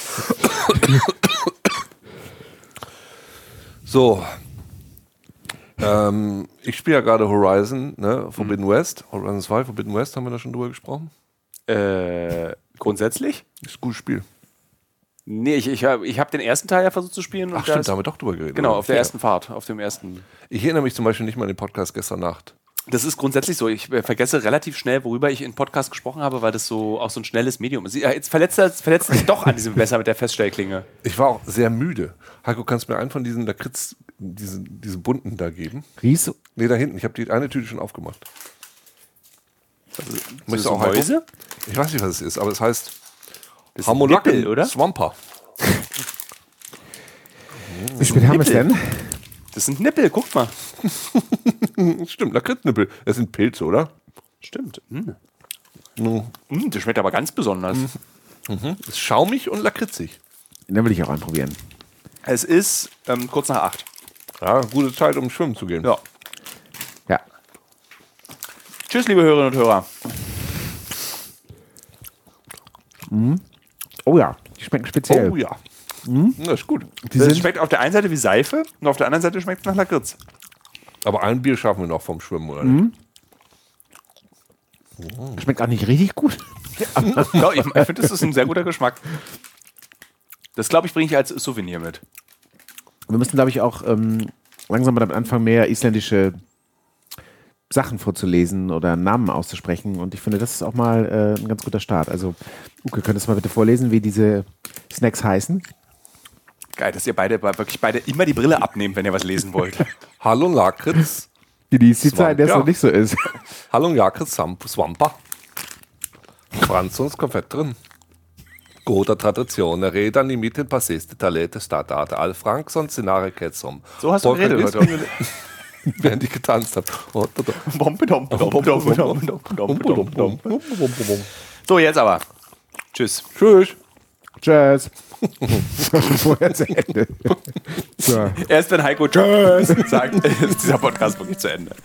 So, Ähm, ich spiele ja gerade Horizon, ne, Forbidden mhm. West. Horizon zwei, Forbidden West, haben wir da schon drüber gesprochen? Äh, grundsätzlich? Ist ein gutes Spiel. Nee, ich, ich habe ich hab den ersten Teil ja versucht zu spielen. Ach und stimmt, das, da haben wir doch drüber geredet. Genau, oder? auf der ja. ersten Fahrt, auf dem ersten. Ich erinnere mich zum Beispiel nicht mal an den Podcast gestern Nacht. Das ist grundsätzlich so. Ich vergesse relativ schnell, worüber ich in Podcast gesprochen habe, weil das so auch so ein schnelles Medium ist. Jetzt verletzt er verletzt sich doch an diesem Messer mit der Feststellklinge. Ich war auch sehr müde. Heiko, kannst du mir einen von diesen Lakritz, diese, diese bunten da geben? Ries? Nee, da hinten. Ich habe die eine Tüte schon aufgemacht. Also, Möchtest so du auch Mäuse? Heiko? Ich weiß nicht, was es ist, aber es heißt Nippel, oder? Swamper. Wie spät haben wir es denn? Das sind Nippel, guck mal. Stimmt, Lakritznippel. Das sind Pilze, oder? Stimmt. Mm. Mhm. Mm, das schmeckt aber ganz besonders. Mhm. Ist schaumig und lakritzig. Dann will ich auch anprobieren. Es ist ähm, kurz nach acht. Ja, gute Zeit, um schwimmen zu gehen. Ja. Ja. Tschüss, liebe Hörerinnen und Hörer. Mhm. Oh ja, die schmecken speziell. Oh ja. Mhm. Das ist gut. Die Das sind schmeckt auf der einen Seite wie Seife und auf der anderen Seite schmeckt es nach Lakritz. Aber ein Bier schaffen wir noch vom Schwimmen, oder nicht? Mhm. Schmeckt auch nicht richtig gut. Ja, ich ich finde, das ist ein sehr guter Geschmack. Das, glaube ich, bringe ich als Souvenir mit. Wir müssen, glaube ich, auch ähm, langsam mal damit anfangen, mehr isländische Sachen vorzulesen oder Namen auszusprechen. Und ich finde, das ist auch mal äh, ein ganz guter Start. Also, Uke, könntest du mal bitte vorlesen, wie diese Snacks heißen? Geil, dass ihr beide wirklich beide immer die Brille abnehmt, wenn ihr was lesen wollt. Hallo Lakritz. Genießt die Zeit, der es ja. noch nicht so ist. Hallo Lakritz Swamper. Franzons Konfetteren. Goda tradizione, redan i mitten passeste talete stadtarte al Frankson scenare ketsom. So hast du geredet heute. Während ich getanzt habe. So, jetzt aber. Tschüss. Tschüss. Tschüss. Das war schon vorher zu Ende. So. Erst wenn Heiko Tschüss sagt, ist dieser Podcast wirklich zu Ende.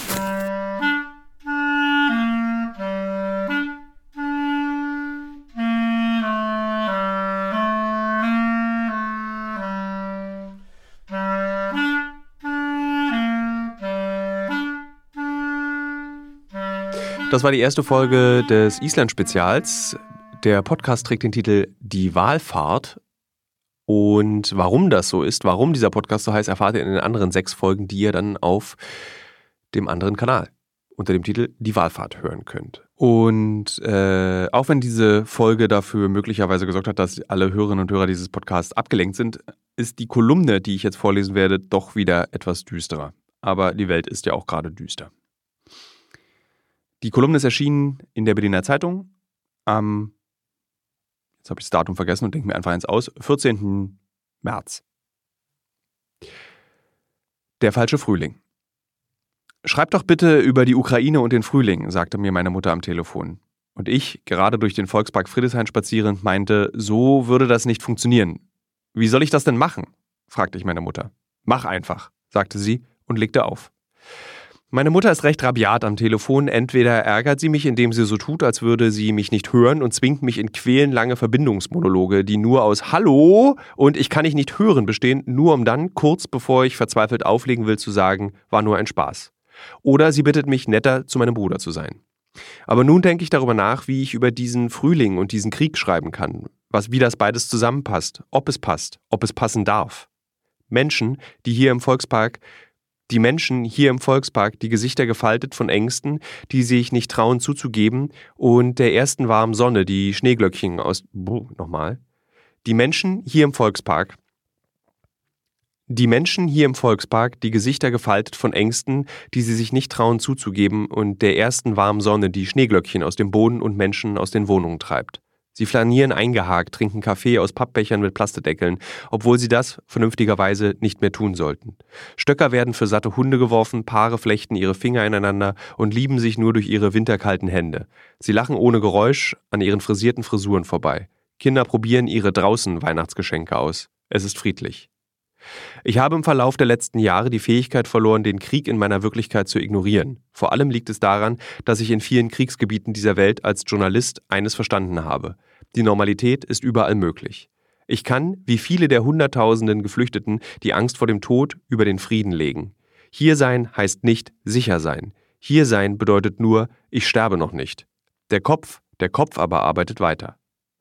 Das war die erste Folge des Island-Spezials. Der Podcast trägt den Titel Die Walfahrt. Und warum das so ist, warum dieser Podcast so heißt, erfahrt ihr in den anderen sechs Folgen, die ihr dann auf dem anderen Kanal unter dem Titel Die Walfahrt hören könnt. Und äh, auch wenn diese Folge dafür möglicherweise gesorgt hat, dass alle Hörerinnen und Hörer dieses Podcasts abgelenkt sind, ist die Kolumne, die ich jetzt vorlesen werde, doch wieder etwas düsterer. Aber die Welt ist ja auch gerade düster. Die Kolumne ist erschienen in der Berliner Zeitung am, jetzt habe ich das Datum vergessen und denke mir einfach eins aus, vierzehnten März. Der falsche Frühling. Schreib doch bitte über die Ukraine und den Frühling, sagte mir meine Mutter am Telefon. Und ich, gerade durch den Volkspark Friedrichshain spazierend, meinte, so würde das nicht funktionieren. Wie soll ich das denn machen? Fragte ich meine Mutter. Mach einfach, sagte sie und legte auf. Meine Mutter ist recht rabiat am Telefon. Entweder ärgert sie mich, indem sie so tut, als würde sie mich nicht hören und zwingt mich in quälenlange Verbindungsmonologe, die nur aus Hallo und ich kann dich nicht hören bestehen, nur um dann, kurz bevor ich verzweifelt auflegen will, zu sagen, war nur ein Spaß. Oder sie bittet mich, netter zu meinem Bruder zu sein. Aber nun denke ich darüber nach, wie ich über diesen Frühling und diesen Krieg schreiben kann, was, wie das beides zusammenpasst, ob es passt, ob es passen darf. Menschen, die hier im Volkspark Die Menschen hier im Volkspark, die Gesichter gefaltet von Ängsten, die sich nicht trauen zuzugeben und der ersten warmen Sonne, die Schneeglöckchen aus... Buh, nochmal. Die Menschen hier im Volkspark... Die Menschen hier im Volkspark, die Gesichter gefaltet von Ängsten, die sie sich nicht trauen zuzugeben und der ersten warmen Sonne, die Schneeglöckchen aus dem Boden und Menschen aus den Wohnungen treibt. Sie flanieren eingehakt, trinken Kaffee aus Pappbechern mit Plastedeckeln, obwohl sie das vernünftigerweise nicht mehr tun sollten. Stöcker werden für satte Hunde geworfen, Paare flechten ihre Finger ineinander und lieben sich nur durch ihre winterkalten Hände. Sie lachen ohne Geräusch an ihren frisierten Frisuren vorbei. Kinder probieren ihre draußen Weihnachtsgeschenke aus. Es ist friedlich. Ich habe im Verlauf der letzten Jahre die Fähigkeit verloren, den Krieg in meiner Wirklichkeit zu ignorieren. Vor allem liegt es daran, dass ich in vielen Kriegsgebieten dieser Welt als Journalist eines verstanden habe. Die Normalität ist überall möglich. Ich kann, wie viele der Hunderttausenden Geflüchteten, die Angst vor dem Tod über den Frieden legen. Hier sein heißt nicht sicher sein. Hier sein bedeutet nur, ich sterbe noch nicht. Der Kopf, der Kopf aber arbeitet weiter.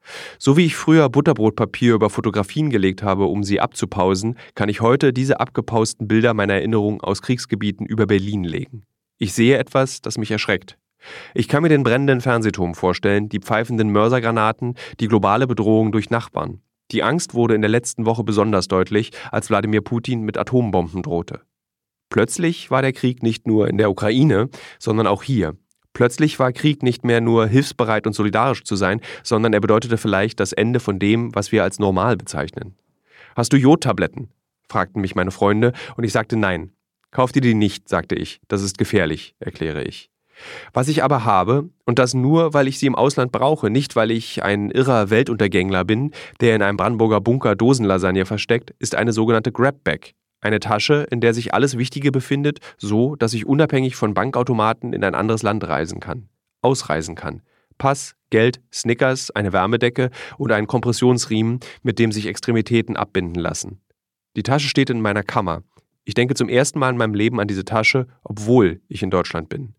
So wie ich früher Butterbrotpapier über Fotografien gelegt habe, um sie abzupausen, kann ich heute diese abgepausten Bilder meiner Erinnerungen aus Kriegsgebieten über Berlin legen. Ich sehe etwas, das mich erschreckt. Ich kann mir den brennenden Fernsehturm vorstellen, die pfeifenden Mörsergranaten, die globale Bedrohung durch Nachbarn. Die Angst wurde in der letzten Woche besonders deutlich, als Wladimir Putin mit Atombomben drohte. Plötzlich war der Krieg nicht nur in der Ukraine, sondern auch hier. Plötzlich war Krieg nicht mehr nur hilfsbereit und solidarisch zu sein, sondern er bedeutete vielleicht das Ende von dem, was wir als normal bezeichnen. »Hast du Jodtabletten?« fragten mich meine Freunde und ich sagte nein. »Kauf dir die nicht«, sagte ich. »Das ist gefährlich«, erkläre ich. Was ich aber habe, und das nur, weil ich sie im Ausland brauche, nicht weil ich ein irrer Weltuntergängler bin, der in einem Brandenburger Bunker Dosenlasagne versteckt, ist eine sogenannte Grab-Bag. Eine Tasche, in der sich alles Wichtige befindet, so, dass ich unabhängig von Bankautomaten in ein anderes Land reisen kann. Ausreisen kann. Pass, Geld, Snickers, eine Wärmedecke und einen Kompressionsriemen, mit dem sich Extremitäten abbinden lassen. Die Tasche steht in meiner Kammer. Ich denke zum ersten Mal in meinem Leben an diese Tasche, obwohl ich in Deutschland bin.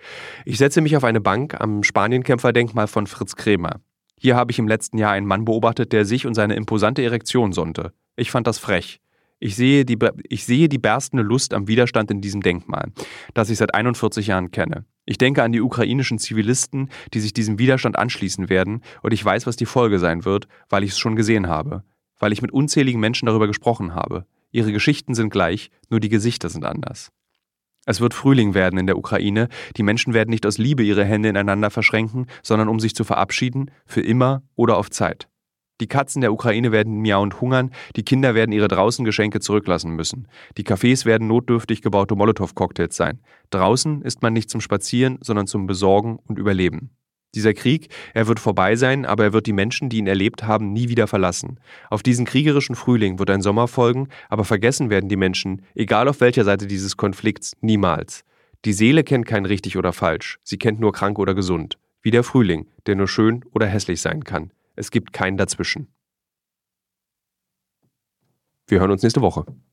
Ich setze mich auf eine Bank am Spanienkämpferdenkmal von Fritz Kremer. Hier habe ich im letzten Jahr einen Mann beobachtet, der sich und seine imposante Erektion sonnte. Ich fand das frech. Ich sehe, die, ich sehe die berstende Lust am Widerstand in diesem Denkmal, das ich seit einundvierzig Jahren kenne. Ich denke an die ukrainischen Zivilisten, die sich diesem Widerstand anschließen werden, und ich weiß, was die Folge sein wird, weil ich es schon gesehen habe, weil ich mit unzähligen Menschen darüber gesprochen habe. Ihre Geschichten sind gleich, nur die Gesichter sind anders. Es wird Frühling werden in der Ukraine. Die Menschen werden nicht aus Liebe ihre Hände ineinander verschränken, sondern um sich zu verabschieden, für immer oder auf Zeit. Die Katzen der Ukraine werden miauend hungern, die Kinder werden ihre Draußengeschenke zurücklassen müssen. Die Cafés werden notdürftig gebaute Molotow-Cocktails sein. Draußen ist man nicht zum Spazieren, sondern zum Besorgen und Überleben. Dieser Krieg, er wird vorbei sein, aber er wird die Menschen, die ihn erlebt haben, nie wieder verlassen. Auf diesen kriegerischen Frühling wird ein Sommer folgen, aber vergessen werden die Menschen, egal auf welcher Seite dieses Konflikts, niemals. Die Seele kennt kein richtig oder falsch, sie kennt nur krank oder gesund. Wie der Frühling, der nur schön oder hässlich sein kann. Es gibt keinen dazwischen. Wir hören uns nächste Woche.